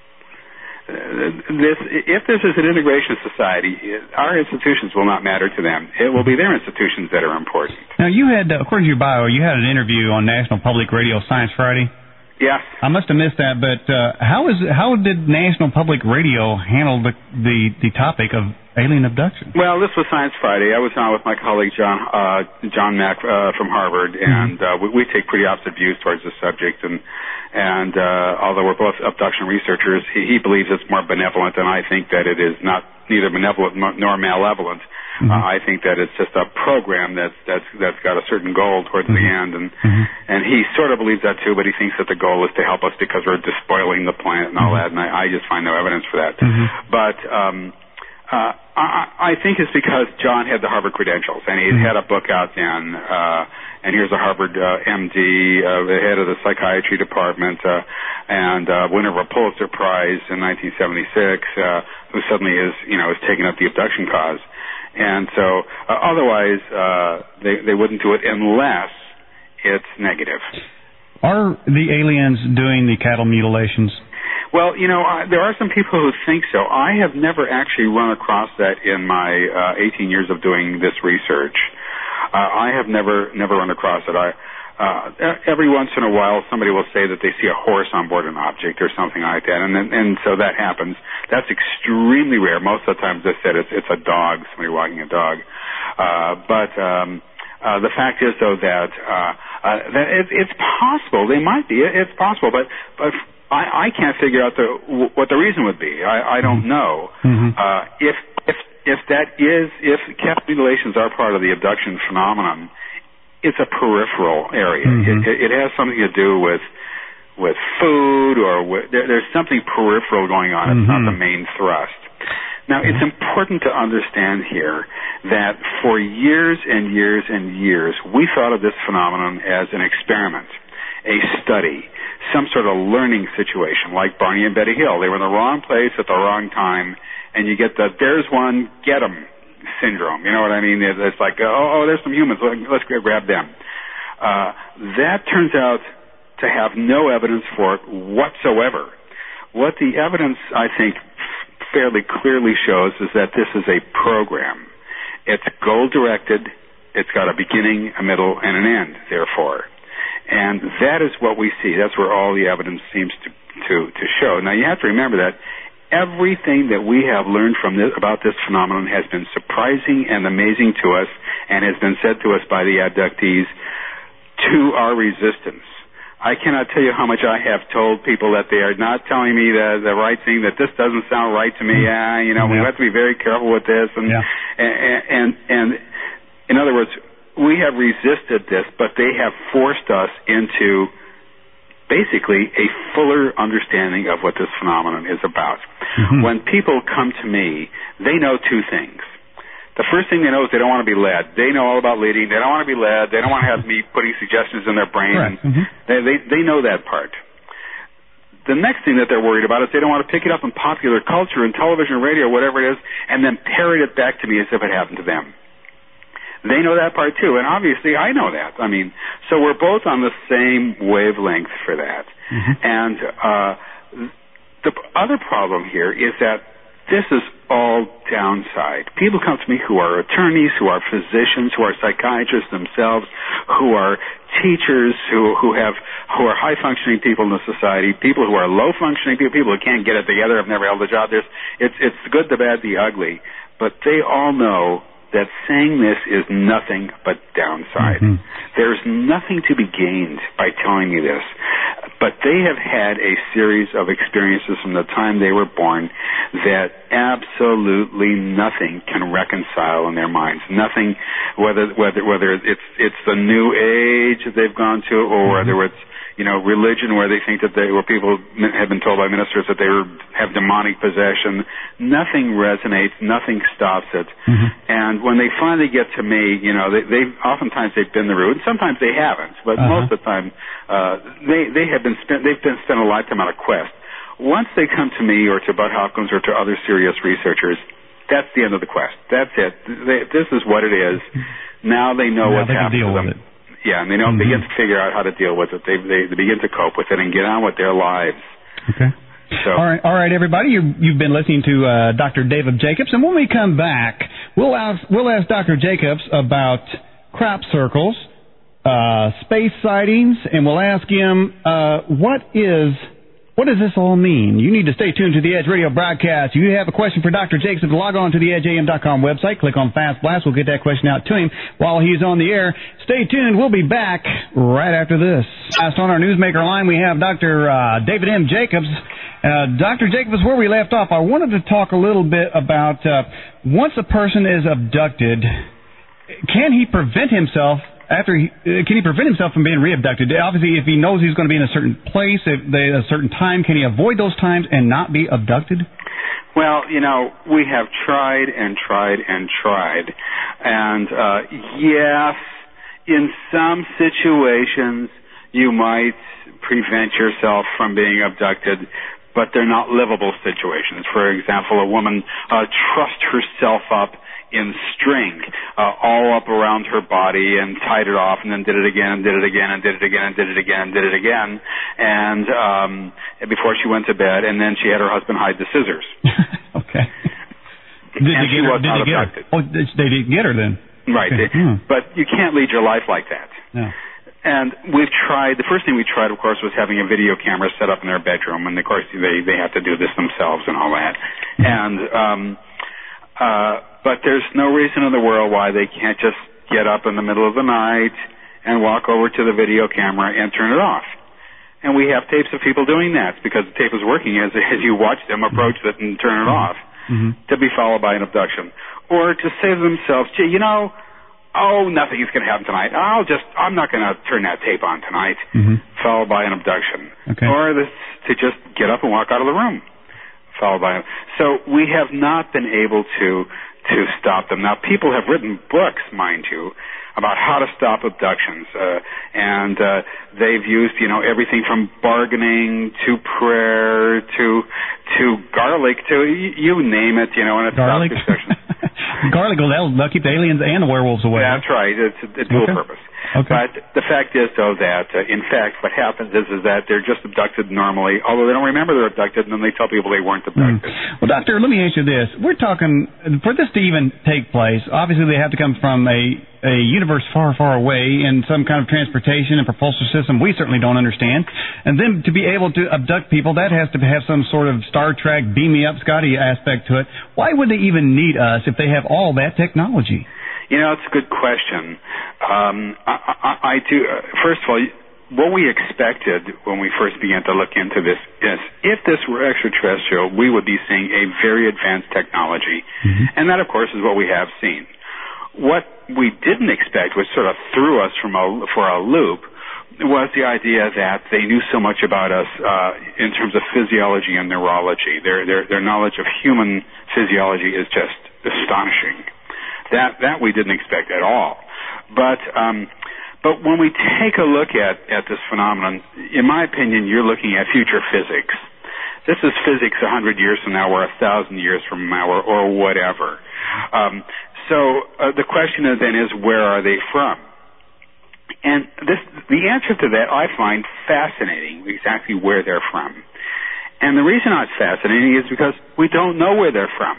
Uh, this, if this is an integration society, our institutions will not matter to them. It will be their institutions that are important. Now, you had, according to your bio, you had an interview on National Public Radio Science Friday. Yes. I must have missed that, but uh, how is how did National Public Radio handle the, the the topic of alien abduction? Well, this was Science Friday. I was on with my colleague John uh, John Mack uh, from Harvard, and uh, we, we take pretty opposite views towards this subject. And and uh, although we're both abduction researchers, he, he believes it's more benevolent, and I think that it is not neither benevolent nor malevolent. Mm-hmm. Uh, I think that it's just a program that's that's that's got a certain goal towards mm-hmm. the end, and mm-hmm. and he sort of believes that too. But he thinks that the goal is to help us because we're despoiling the planet and all mm-hmm. that. And I, I just find no evidence for that. Mm-hmm. But um, uh, I, I think it's because John had the Harvard credentials, and he mm-hmm. had a book out then. Uh, and here's a Harvard uh, M D, uh, the head of the psychiatry department, uh, and uh, winner of a Pulitzer Prize in nineteen seventy-six, uh, who suddenly is you know is taking up the abduction cause. And so, uh, otherwise, uh, they they wouldn't do it unless it's negative. Are the aliens doing the cattle mutilations? Well, you know, uh, there are some people who think so. I have never actually run across that in my uh, eighteen years of doing this research. Uh, I have never never run across it. I. Uh, every once in a while, somebody will say that they see a horse on board an object or something like that, and then, and so that happens. That's extremely rare. Most of the times, they said it's, it's a dog, somebody walking a dog. Uh, but um, uh, the fact is, though, that, uh, uh, that it, it's possible. They might be. It, it's possible, but but I, I can't figure out the what the reason would be. I, I don't know. Mm-hmm. Uh, if if if that is if cattle mutilations are part of the abduction phenomenon. It's a peripheral area. Mm-hmm. It, it has something to do with with food, or with, there, there's something peripheral going on. It's mm-hmm. not the main thrust. Now, mm-hmm. it's important to understand here that for years and years and years, we thought of this phenomenon as an experiment, a study, some sort of learning situation, like Barney and Betty Hill. They were in the wrong place at the wrong time, and you get the "there's one, get 'em" syndrome. You know what I mean? It's like, oh, oh there's some humans. Let's grab them. Uh, that turns out to have no evidence for it whatsoever. What the evidence, I think, fairly clearly shows is that this is a program. It's goal-directed. It's got a beginning, a middle, and an end, therefore. And that is what we see. That's where all the evidence seems to, to, to show. Now, you have to remember that everything that we have learned from this, about this phenomenon has been surprising and amazing to us, and has been said to us by the abductees to our resistance. I cannot tell you how much I have told people that they are not telling me the, the right thing, that this doesn't sound right to me. Yeah, you know, yeah. we have to be very careful with this. And, yeah. and, and, and in other words, we have resisted this, but they have forced us into basically a fuller understanding of what this phenomenon is about. Mm-hmm. When people come to me, they know two things. The first thing they know is they don't want to be led. They know all about leading. They don't want to be led. They don't want to have me putting suggestions in their brain. Right. Mm-hmm. They, they, they know that part. The next thing that they're worried about is they don't want to pick it up in popular culture and television, radio, whatever it is, and then parrot it back to me as if it happened to them. They know that part too, and obviously I know that. I mean, so we're both on the same wavelength for that. Mm-hmm. And uh, the other problem here is that this is all downside. People come to me who are attorneys, who are physicians, who are psychiatrists themselves, who are teachers, who who have who are high functioning people in the society, people who are low functioning people, people who can't get it together, have never held a job. There's it's it's the good, the bad, the ugly, but they all know that saying this is nothing but downside. Mm-hmm. There's nothing to be gained by telling me this. But they have had a series of experiences from the time they were born that absolutely nothing can reconcile in their minds. Nothing, whether whether whether it's it's the new age that they've gone to, or whether it's you know, religion where they think that they, where people have been told by ministers that they were, have demonic possession. Nothing resonates, nothing stops it. Mm-hmm. And when they finally get to me, you know, they, they oftentimes they've been the route, and sometimes they haven't, but uh-huh. most of the time, uh, they, they have been spent, they've been spent a lifetime on a quest. Once they come to me or to Bud Hopkins or to other serious researchers, that's the end of the quest. That's it. They, this is what it is. Now they know now what's they happened deal to them. With it. Yeah, and they don't mm-hmm. begin to figure out how to deal with it. They, they they begin to cope with it and get on with their lives. Okay. So. All right, all right, everybody. You, you've been listening to uh, Doctor David Jacobs, and when we come back, we'll ask we'll ask Doctor Jacobs about crop circles, uh, space sightings, and we'll ask him uh, what is. What does this all mean? You need to stay tuned to the Edge Radio broadcast. You have a question for Doctor Jacobs, log on to the edge a m dot com website. Click on Fast Blast. We'll get that question out to him while he's on the air. Stay tuned. We'll be back right after this. Last on our Newsmaker line, we have Doctor Uh, David M. Jacobs. Uh, Doctor Jacobs, where we left off, I wanted to talk a little bit about uh, once a person is abducted, can he prevent himself After he, uh, can he prevent himself from being re-abducted? Obviously, if he knows he's going to be in a certain place at a certain time, can he avoid those times and not be abducted? Well, you know, we have tried and tried and tried. And, uh, yes, in some situations, you might prevent yourself from being abducted, but they're not livable situations. For example, a woman uh, trussed herself up in string uh, all up around her body and tied it off and then did it again and did it again and did it again and did it again and did it again and um, before she went to bed, and then she had her husband hide the scissors. Okay. Did and they she get her, was did not they get abducted. Her? Oh, they didn't get her then. Right. Okay. They, hmm. But you can't lead your life like that. No. And we've tried, the first thing we tried, of course, was having a video camera set up in their bedroom, and of course they, they have to do this themselves and all that. Mm-hmm. And, um, uh, but there's no reason in the world why they can't just get up in the middle of the night and walk over to the video camera and turn it off. And we have tapes of people doing that because the tape is working as, as you watch them approach it and turn it off, mm-hmm. to be followed by an abduction. Or to say to themselves, gee, you know, oh, nothing is going to happen tonight. I'll just, I'm not going to turn that tape on tonight, mm-hmm. followed by an abduction. Okay. Or this, to just get up and walk out of the room, followed by. So we have not been able to to stop them. Now, people have written books, mind you, about how to stop abductions, uh, and uh, they've used, you know, everything from bargaining to prayer to to garlic to you, you name it, you know, and it's garlic. Garlic will they'll, they'll keep the aliens and the werewolves away. That's right. It's a, a dual okay. purpose. Okay. But the fact is, though, that uh, in fact what happens is is that they're just abducted normally, although they don't remember they're abducted, and then they tell people they weren't abducted. Mm. Well, Doctor, let me ask you this: we're talking for this to even take place. Obviously, they have to come from a a universe far, far away in some kind of transportation and propulsion system we certainly don't understand. And then to be able to abduct people, that has to have some sort of Star Trek, beam me up, Scotty aspect to it. Why would they even need us if they have all that technology? You know, it's a good question. Um, I, I, I do. Uh, first of all, what we expected when we first began to look into this is if this were extraterrestrial, we would be seeing a very advanced technology. Mm-hmm. And that, of course, is what we have seen. What we didn't expect, which sort of threw us from a, for a loop, was the idea that they knew so much about us uh, in terms of physiology and neurology. Their, their, their knowledge of human physiology is just astonishing. That that we didn't expect at all. But um, but when we take a look at, at this phenomenon, in my opinion, you're looking at future physics. This is physics a hundred years from now, or a thousand years from now, or, or whatever. Um, so uh, the question then is, where are they from? And this, the answer to that I find fascinating, exactly where they're from. And the reason it's fascinating is because we don't know where they're from.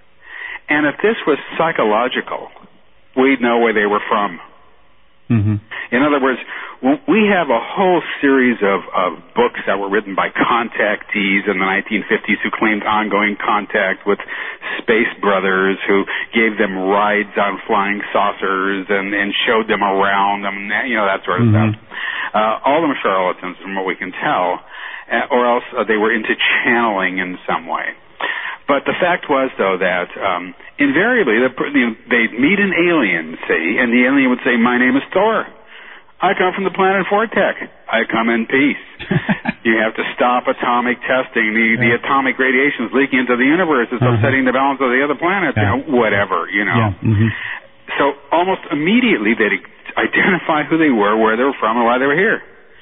And if this was psychological, we'd know where they were from. Mm-hmm. In other words, we have a whole series of, of books that were written by contactees in the nineteen fifties who claimed ongoing contact with space brothers who gave them rides on flying saucers and, and showed them around them, you know, that sort of mm-hmm. stuff. Uh, all of them are charlatans from what we can tell, uh, or else uh, they were into channeling in some way. But the fact was, though, that um, invariably the, you know, they'd meet an alien, see, and the alien would say, "My name is Thor. I come from the planet Vortec. I come in peace. You have to stop atomic testing. The, yeah. the atomic radiation is leaking into the universe. It's uh-huh. upsetting the balance of the other planets. Yeah. You know, whatever, you know. Yeah. Mm-hmm. So almost immediately they'd identify who they were, where they were from, and why they were here.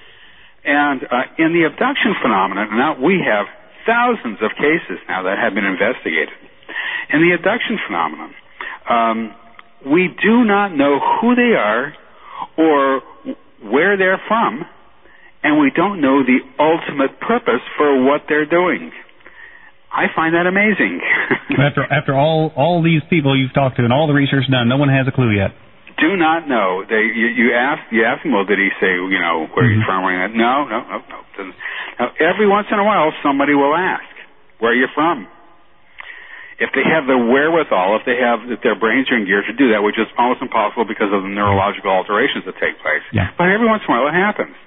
And uh, in the abduction phenomenon, now we have thousands of cases now that have been investigated. In the abduction phenomenon, um, we do not know who they are or where they're from, and we don't know the ultimate purpose for what they're doing. I find that amazing. after after all all these people you've talked to and all the research done, no one has a clue yet. Do not know. They you, you ask you ask them, well, did he say, you know, where mm-hmm. are you from? Where you no, no, no, no. Now, every once in a while, somebody will ask, where are you from? If they have the wherewithal, if they have, if their brains are in gear to do that, which is almost impossible because of the neurological alterations that take place. Yeah. But every once in a while, it happens.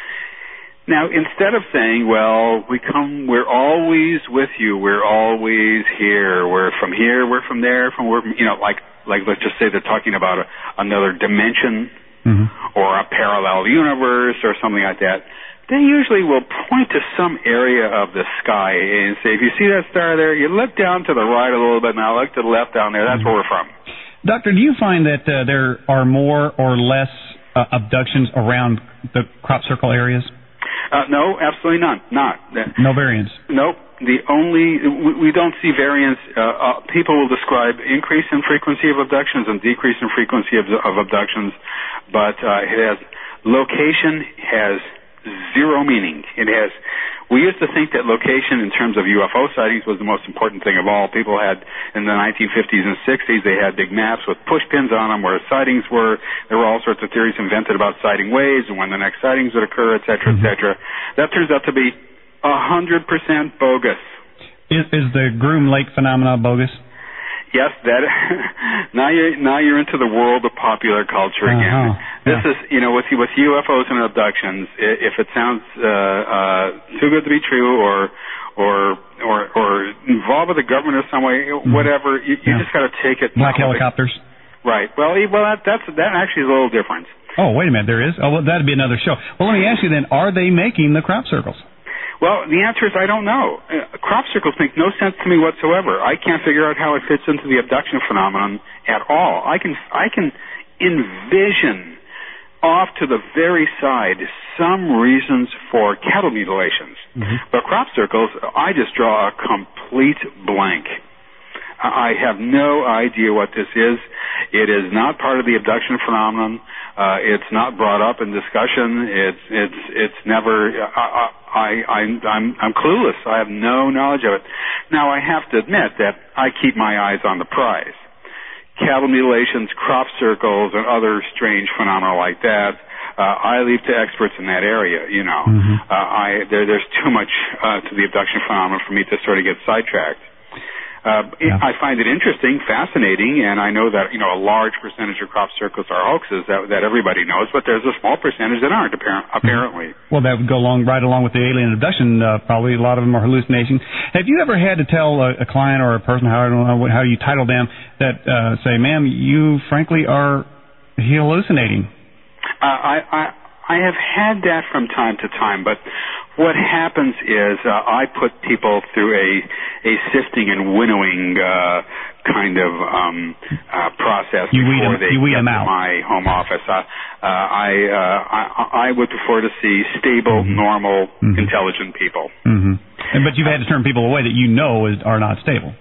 Now, instead of saying, well, we come, we're always with you, we're always here, we're from here, we're from there, from where, you know, like, like let's just say they're talking about a, another dimension mm-hmm. or a parallel universe or something like that, they usually will point to some area of the sky and say, if you see that star there, you look down to the right a little bit, now look to the left down there, that's mm-hmm. where we're from. Doctor, do you find that uh, there are more or less uh, abductions around the crop circle areas? Uh, no, absolutely none. Not. No variance? Nope. The only, we, we don't see variance. Uh, uh, people will describe increase in frequency of abductions and decrease in frequency of, of abductions, but uh, it has, location has zero meaning. It has, we used to think that location in terms of U F O sightings was the most important thing of all. People had, in the nineteen fifties and sixties, they had big maps with push pins on them where sightings were. There were all sorts of theories invented about sighting waves and when the next sightings would occur, et cetera, et cetera. That turns out to be one hundred percent bogus. Is, is the Groom Lake phenomena bogus? Yes, that. now you're now you're into the world of popular culture again. Uh-huh. This yeah. is, you know, with with U F Os and abductions. If it sounds uh, uh, too good to be true, or or or or involved with the government in some way, mm-hmm. whatever, you, you yeah. just got to take it. Black helicopters. Right. Well, well, that, that's that actually is a little different. Oh, wait a minute, there is. Oh, well, that'd be another show. Well, let me ask you then: are they making the crop circles? Well, the answer is I don't know. Uh, crop circles make no sense to me whatsoever. I can't figure out how it fits into the abduction phenomenon at all. I can I can envision off to the very side some reasons for cattle mutilations. Mm-hmm. But crop circles, I just draw a complete blank. I have no idea what this is. It is not part of the abduction phenomenon. Uh, it's not brought up in discussion. It's it's it's never. I, I, I I'm I'm clueless. I have no knowledge of it. Now I have to admit that I keep my eyes on the prize. Cattle mutilations, crop circles, and other strange phenomena like that. Uh, I leave to experts in that area. You know, mm-hmm. uh, I there there's too much uh, to the abduction phenomenon for me to sort of get sidetracked. Uh, yeah. I find it interesting, fascinating, and I know that, you know, a large percentage of crop circles are hoaxes that, that everybody knows, but there's a small percentage that aren't, apparently. Well, that would go along right along with the alien abduction. Uh, probably a lot of them are hallucinations. Have you ever had to tell a, a client or a person, how I don't know how you title them, that uh, say, "Ma'am, you frankly are hallucinating"? Uh, I, I I have had that from time to time, but what happens is uh, I put people through a a sifting and winnowing uh, kind of um, uh, process you before them, they you get them to out. my home office. Uh, uh, I, uh, I I would prefer to see stable, mm-hmm. normal, mm-hmm. intelligent people. Mm-hmm. But you've had to turn people away that you know is, are not stable.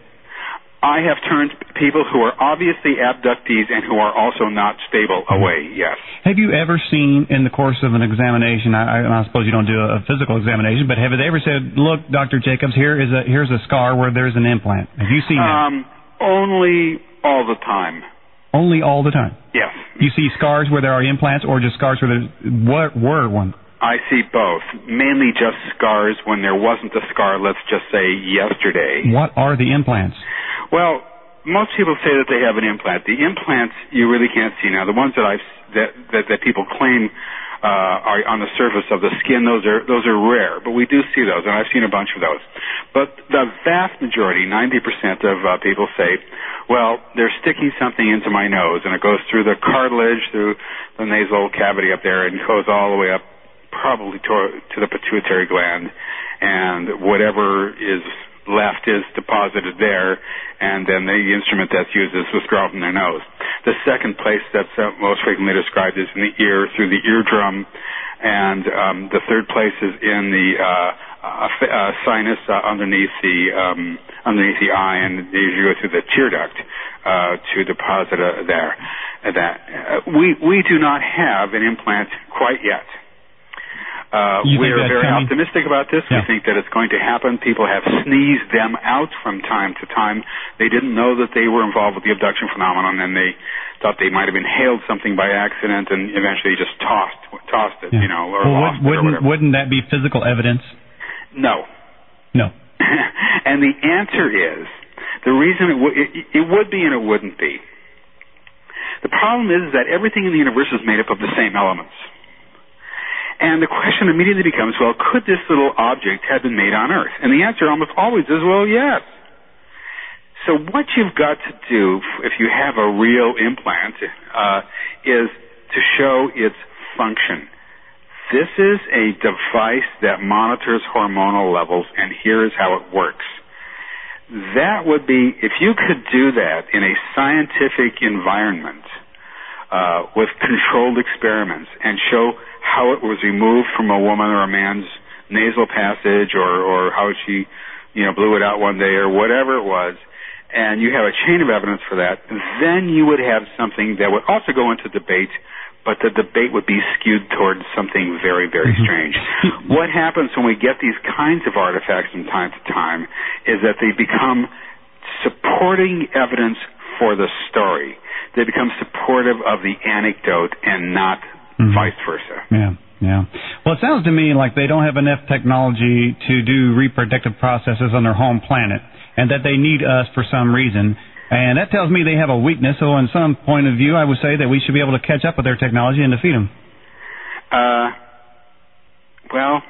I have turned people who are obviously abductees and who are also not stable away, yes. Have you ever seen, in the course of an examination, I, I suppose you don't do a physical examination, but have they ever said, "Look, Doctor Jacobs, here is a here's a scar where there's an implant"? Have you seen that? Um, only all the time. Only all the time? Yes. You see scars where there are implants, or just scars where there what were one? I see both. Mainly just scars when there wasn't a scar, let's just say, yesterday. What are the implants? Well, most people say that they have an implant. The implants you really can't see now. The ones that I've that that, that people claim uh, are on the surface of the skin. Those are those are rare, but we do see those, and I've seen a bunch of those. But the vast majority, ninety percent of uh, people say, well, they're sticking something into my nose, and it goes through the cartilage, through the nasal cavity up there, and goes all the way up, probably to, to the pituitary gland, and whatever is left is deposited there, and then the instrument that's used is withdrawn from their nose. The second place that's uh, most frequently described is in the ear, through the eardrum, and um, the third place is in the uh, uh, uh, sinus uh, underneath the um, underneath the eye, and they usually go through the tear duct uh, to deposit uh, there. Uh, that uh, we we do not have an implant quite yet. Uh, we are very coming? optimistic about this. Yeah. We think that it's going to happen. People have sneezed them out from time to time. They didn't know that they were involved with the abduction phenomenon, and they thought they might have inhaled something by accident, and eventually just tossed tossed it, yeah. you know, or well, lost wouldn't, it or whatever. Wouldn't that be physical evidence? No. No. And the answer is, the reason it, w- it, it would be and it wouldn't be. The problem is that everything in the universe is made up of the same elements. And the question immediately becomes, well, could this little object have been made on Earth? And the answer almost always is, well, yes. So what you've got to do, if you have a real implant, uh, is to show its function. This is a device that monitors hormonal levels, and here is how it works. That would be, if you could do that in a scientific environment, uh, with controlled experiments, and show how it was removed from a woman or a man's nasal passage, or, or how she, you know, blew it out one day, or whatever it was, and you have a chain of evidence for that, then you would have something that would also go into debate, but the debate would be skewed towards something very, very strange. What happens when we get these kinds of artifacts from time to time is that they become supporting evidence for the story. They become supportive of the anecdote and not Mm-hmm. vice versa. Yeah, yeah. Well, it sounds to me like they don't have enough technology to do reproductive processes on their home planet, and that they need us for some reason. And that tells me they have a weakness, so in some point of view, I would say that we should be able to catch up with their technology and defeat them. Uh, well,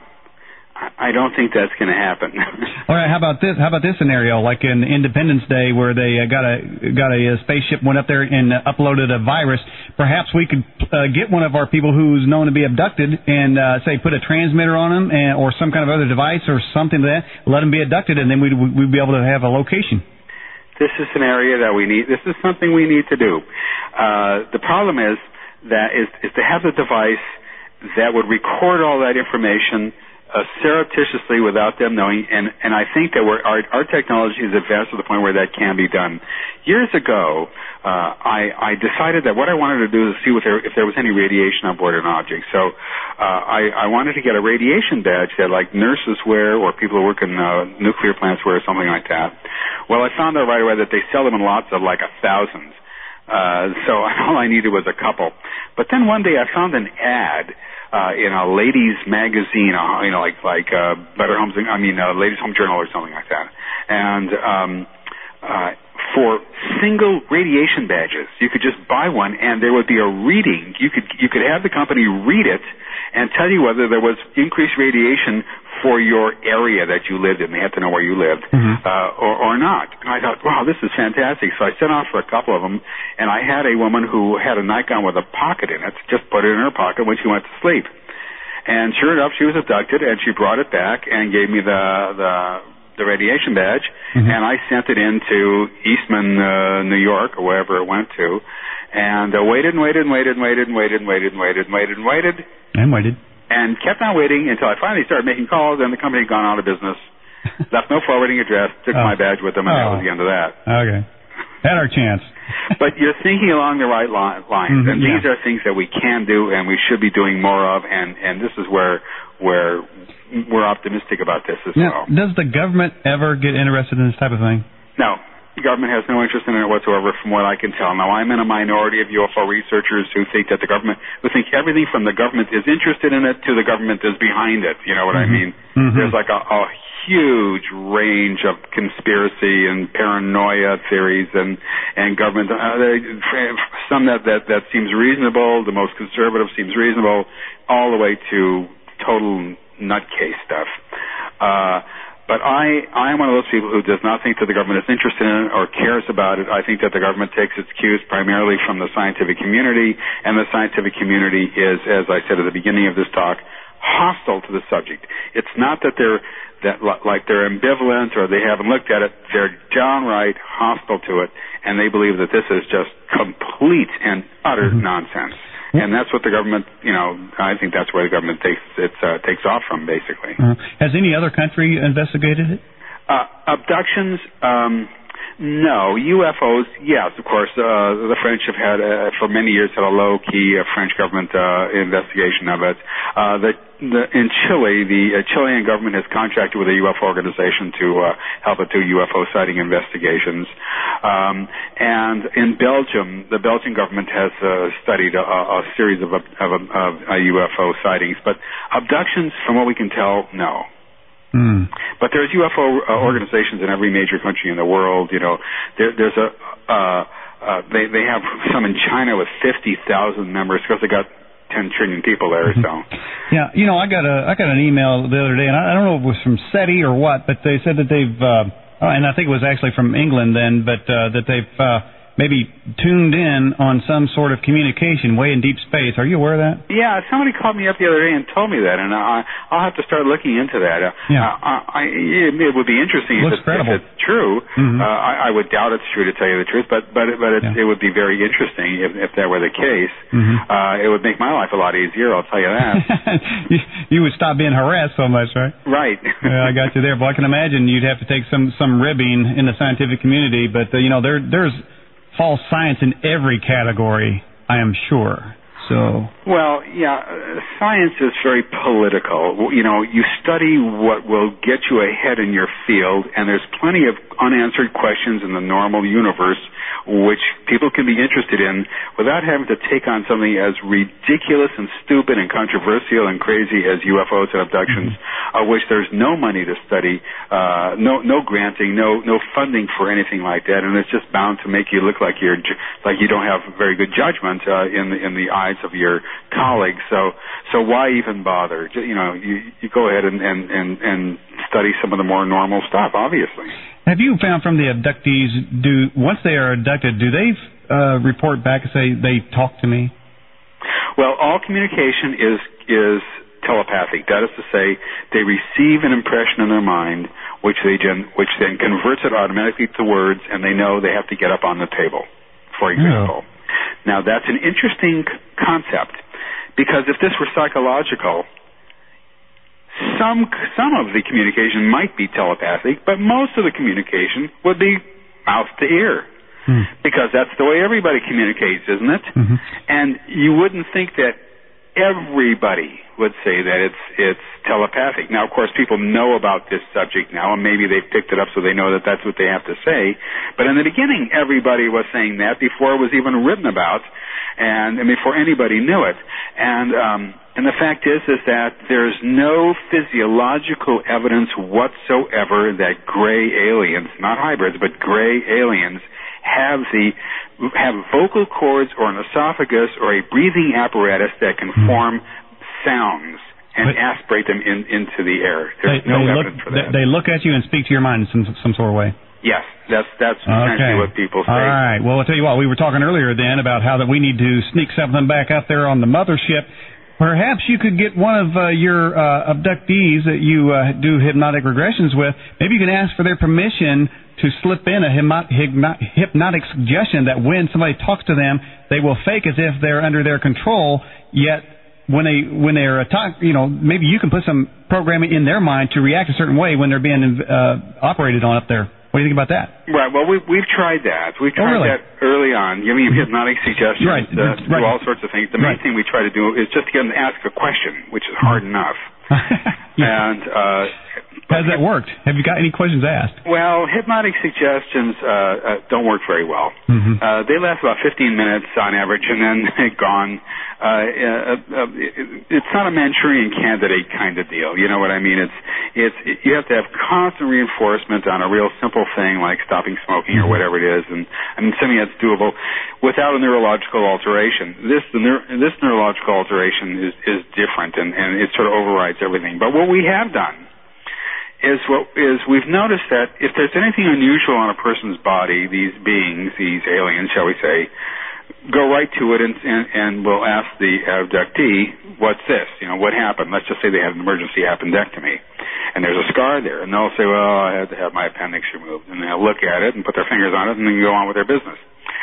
I don't think that's going to happen. All right, how about this? How about this scenario, like in Independence Day, where they uh, got a got a, a spaceship went up there and uh, uploaded a virus? Perhaps we could uh, get one of our people who's known to be abducted and uh, say put a transmitter on them, and, or some kind of other device or something like that, let them be abducted, and then we'd we'd be able to have a location. This is an area that we need. This is something we need to do. Uh, the problem is that is, is to have the device that would record all that information Uh, surreptitiously without them knowing, and, and I think that we're, our, our technology is advanced to the point where that can be done. Years ago, uh, I, I decided that what I wanted to do is see if there, if there was any radiation on board an object. So uh, I, I wanted to get a radiation badge that like nurses wear or people who work in uh, nuclear plants wear or something like that. Well, I found out right away that they sell them in lots of like a thousand. Uh, so all I needed was a couple. But then one day I found an ad Uh, in a ladies' magazine, uh, you know, like like uh, Better Homes, I mean, uh, Ladies' Home Journal or something like that. And um, uh, for single radiation badges, you could just buy one, and there would be a reading. You could you could have the company read it and tell you whether there was increased radiation for your area that you lived in. They had to know where you lived, mm-hmm. uh, or, or not. And I thought, wow, this is fantastic. So I sent off for a couple of them, and I had a woman who had a nightgown with a pocket in it, just put it in her pocket when she went to sleep. And sure enough, she was abducted, and she brought it back and gave me the the, the radiation badge, mm-hmm. and I sent it into Eastman, uh, New York, or wherever it went to, and uh, waited and waited and waited and waited and waited and waited and waited and waited and waited. And waited. And kept on waiting until I finally started making calls, and the company had gone out of business. Left no forwarding address, took oh. my badge with them, and oh. that was the end of that. Okay. Had our chance. But you're thinking along the right li- lines, mm-hmm, and these yeah. are things that we can do and we should be doing more of, and, and this is where where we're optimistic about this as now, well. Does the government ever get interested in this type of thing? No. the government has no interest in it whatsoever, from what I can tell. Now, I'm in a minority of U F O researchers who think that the government, who think everything from the government is interested in it to the government is behind it. You know what mm-hmm. I mean? Mm-hmm. There's like a, a huge range of conspiracy and paranoia theories and and government. Uh, some that, that that seems reasonable. The most conservative seems reasonable, all the way to total nutcase stuff. Uh, But I, I am one of those people who does not think that the government is interested in it or cares about it. I think that the government takes its cues primarily from the scientific community, and the scientific community is, as I said at the beginning of this talk, hostile to the subject. It's not that they're that like they're ambivalent or they haven't looked at it. They're downright hostile to it, and they believe that this is just complete and utter mm-hmm. nonsense. And that's what the government, you know, I think that's where the government takes it uh, takes off from, basically. Uh, has any other country investigated it? Uh, abductions, um, no. U F Os, yes, of course. Uh, the French have had, uh, for many years, had a low-key uh, French government uh, investigation of it. Uh, the, the, in Chile, the uh, Chilean government has contracted with a U F O organization to uh, help it do U F O sighting investigations. Um, and in Belgium, the Belgian government has uh, studied a, a series of, of, of, of uh, U F O sightings. But abductions, from what we can tell, no. Mm. But there's U F O uh, organizations in every major country in the world. You know, there, there's a uh, uh, they they have some in China with fifty thousand members because they got ten trillion people there. Mm-hmm. So yeah, you know, I got a I got an email the other day, and I, I don't know if it was from SETI or what, but they said that they've uh, oh, and I think it was actually from England then, but uh, that they've uh, maybe tuned in on some sort of communication way in deep space. Are you aware of that? Yeah, somebody called me up the other day and told me that, and I, I'll have to start looking into that. Uh, yeah. I, I, it would be interesting if, it, if it's true. Mm-hmm. uh, I, I would doubt it's true, to tell you the truth, but but, but it, yeah. it would be very interesting if, if that were the case. Mm-hmm. Uh, it would make my life a lot easier, I'll tell you that. you, you would stop being harassed so much, right? Right. yeah, I got you there. Well, I can imagine you'd have to take some, some ribbing in the scientific community, but, uh, you know, there there's false science in every category, I am sure. So well, yeah, uh, science is very political. You know, you study what will get you ahead in your field, and there's plenty of unanswered questions in the normal universe which people can be interested in without having to take on something as ridiculous and stupid and controversial and crazy as U F Os and abductions, mm-hmm. of which there's no money to study, uh, no no granting, no no funding for anything like that, and it's just bound to make you look like you're like you don't have very good judgment uh, in the, in the eyes of your colleagues. So so why even bother? You know, you, you go ahead and, and, and, and study some of the more normal stuff, obviously. Have you found from the abductees, do once they are abducted, do they uh, report back and say they talk to me? Well, all communication is is telepathic. That is to say, they receive an impression in their mind, which they gen, which then converts it automatically to words, and they know they have to get up on the table, for example. Yeah. Now, that's an interesting c- concept, because if this were psychological, some some of the communication might be telepathic, but most of the communication would be mouth to ear, hmm. because that's the way everybody communicates, isn't it? Mm-hmm. And you wouldn't think that everybody would say that it's it's telepathic. Now, of course, people know about this subject now, and maybe they've picked it up so they know that that's what they have to say. But in the beginning, everybody was saying that before it was even written about, and, and before anybody knew it. And um, and the fact is, is that there's no physiological evidence whatsoever that gray aliens, not hybrids, but gray aliens, have the have vocal cords or an esophagus or a breathing apparatus that can form sounds and but aspirate them in, into the air. There's they, no they evidence look, for that. They look at you and speak to your mind in some, some sort of way. Yes, that's that's essentially okay. what people say. All right. Well, I'll tell you what, we were talking earlier then about how that we need to sneak something back up there on the mothership. Perhaps you could get one of uh, your uh, abductees that you uh, do hypnotic regressions with. Maybe you can ask for their permission to slip in a hypnotic suggestion that when somebody talks to them, they will fake as if they're under their control, yet when they when they're attacked, you know, maybe you can put some programming in their mind to react a certain way when they're being uh, operated on up there. What do you think about that? Right. Well, we've we've tried that. We've tried oh, really? that early on, giving hypnotic suggestions, right. uh, to right. do all sorts of things. The main right. thing we try to do is just to get them to ask a question, which is hard enough. yeah. And uh, Has that worked? Have you got any questions asked? Well, hypnotic suggestions uh, uh, don't work very well. Mm-hmm. Uh, they last about fifteen minutes on average, and then gone. Uh, uh, uh, it, it's not a Manchurian Candidate kind of deal. You know what I mean? It's it's it, you have to have constant reinforcement on a real simple thing like stopping smoking or whatever it is, and I mean something that's doable without a neurological alteration. This the neur- this neurological alteration is is different, and, and it sort of overrides everything. But what we have done is what is we've noticed that if there's anything unusual on a person's body, these beings, these aliens, shall we say, go right to it and, and, and we'll ask the abductee, what's this? You know, what happened? Let's just say they had an emergency appendectomy, and there's a scar there, and they'll say, well, I had to have my appendix removed, and they'll look at it and put their fingers on it and then go on with their business.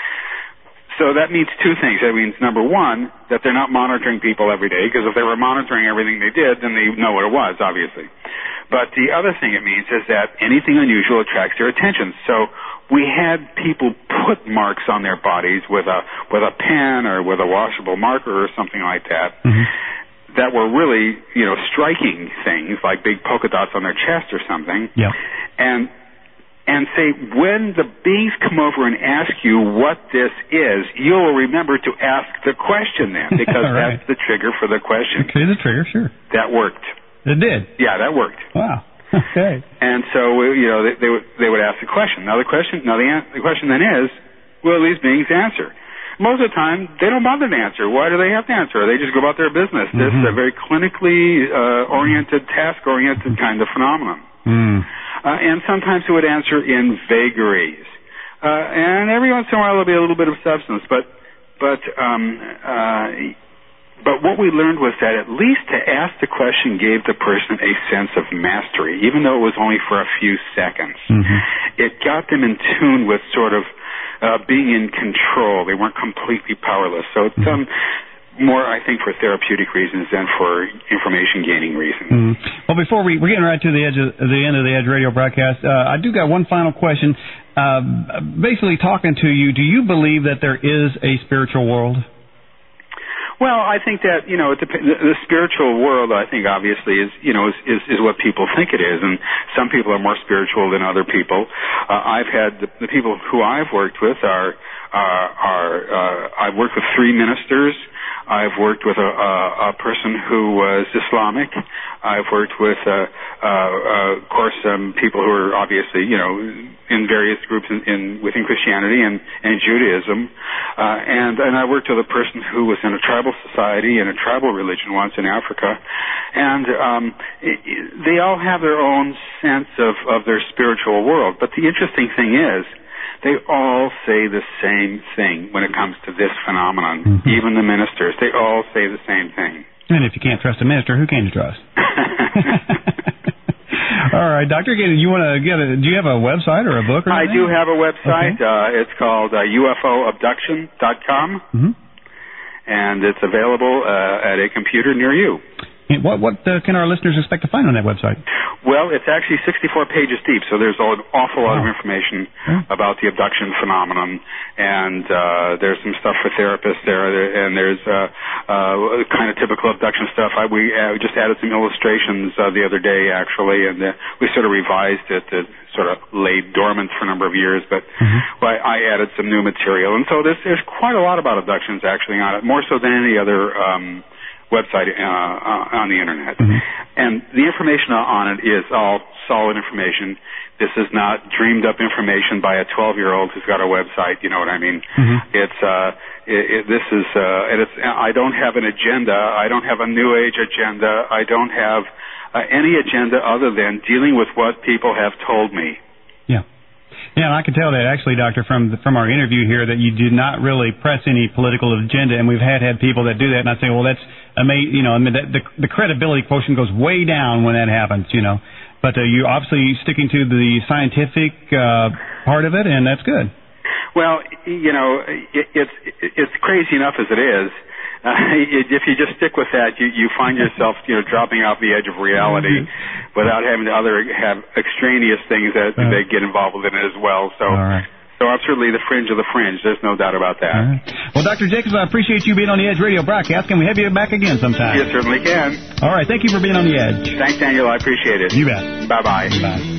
So that means two things. That means, number one, that they're not monitoring people every day, because if they were monitoring everything they did, then they know what it was, obviously. But the other thing it means is that anything unusual attracts their attention. So we had people put marks on their bodies with a with a pen or with a washable marker or something like that, mm-hmm. that were really, you know, striking things, like big polka dots on their chest or something. Yeah. And and say, when the beings come over and ask you what this is, you'll remember to ask the question then, because right. that's the trigger for the question. Okay, the trigger, sure. That worked. It did? Yeah, that worked. Wow. Okay. And so, you know, they, they would they would ask the question. Now the question, now the, the question then is, will these beings answer? Most of the time, they don't bother to answer. Why do they have to answer? They just go about their business. Mm-hmm. This is a very clinically uh, oriented, task-oriented kind of phenomenon. Mm. Uh, and sometimes it would answer in vagaries. Uh, and every once in a while there'll be a little bit of substance. But, but, um, uh, but what we learned was that at least to ask the question gave the person a sense of mastery, even though it was only for a few seconds. Mm-hmm. It got them in tune with sort of uh, being in control. They weren't completely powerless. So it's um, more, I think, for therapeutic reasons than for information-gaining reasons. Mm. Well, before we, we're getting right to the edge of, the end of the Edge Radio broadcast, uh, I do got one final question. Uh, basically, talking to you, do you believe that there is a spiritual world? Well, I think that, you know, it dep- the, the spiritual world, I think, obviously, is, you know, is, is, is what people think it is. And some people are more spiritual than other people. Uh, I've had, the, the people who I've worked with are, are, are uh, I've worked with three ministers. I've worked with a, a, a person who was Islamic. I've worked with, uh, uh, uh, of course, um, people who are obviously, you know, in various groups in, in within Christianity and, and Judaism. Uh, and, and I worked with a person who was in a tribal society and a tribal religion once in Africa. And um, it, it, they all have their own sense of, of their spiritual world. But the interesting thing is, they all say the same thing when it comes to this phenomenon. Mm-hmm. Even the ministers, they all say the same thing. And if you can't trust a minister, who can you trust? All right, Doctor, you want to get a, do you have a website or a book or anything? I do have a website. Okay. Uh, it's called uh, U F O abduction dot com, mm-hmm. and it's available uh, at a computer near you. And what what uh, can our listeners expect to find on that website? Well, it's actually sixty-four pages deep, so there's an awful lot wow. of information yeah. about the abduction phenomenon, and uh, there's some stuff for therapists there, and there's uh, uh, kind of typical abduction stuff. I, we uh, just added some illustrations uh, the other day, actually, and uh, we sort of revised it. It sort of laid dormant for a number of years, but mm-hmm. well, I added some new material, and so there's, there's quite a lot about abductions actually on it, more so than any other um website uh, uh, on the internet. Mm-hmm. And the information on it is all solid information. This is not dreamed up information by a twelve-year-old who's got a website. You know what I mean? Mm-hmm. It's uh, it, it, this is uh, and it's. I don't have an agenda. I don't have a New Age agenda. I don't have uh, any agenda other than dealing with what people have told me. Yeah. Yeah, and I can tell that actually, Doctor, from the, from our interview here, that you did not really press any political agenda, and we've had had people that do that, and I say, well, that's amazing. You know, I mean, that, the the credibility quotient goes way down when that happens. You know, but uh, you obviously sticking to the scientific uh, part of it, and that's good. Well, you know, it, it's it's crazy enough as it is. Uh, if you just stick with that, you, you find yourself, you know, dropping off the edge of reality without having to other have extraneous things that uh, they get involved in it as well. So, all right. So I'm certainly the fringe of the fringe. There's no doubt about that. All right. Well, Doctor Jacobs, I appreciate you being on the Edge Radio broadcast. Can we have you back again sometime? You certainly can. All right. Thank you for being on the Edge. Thanks, Daniel. I appreciate it. You bet. Bye-bye. Bye.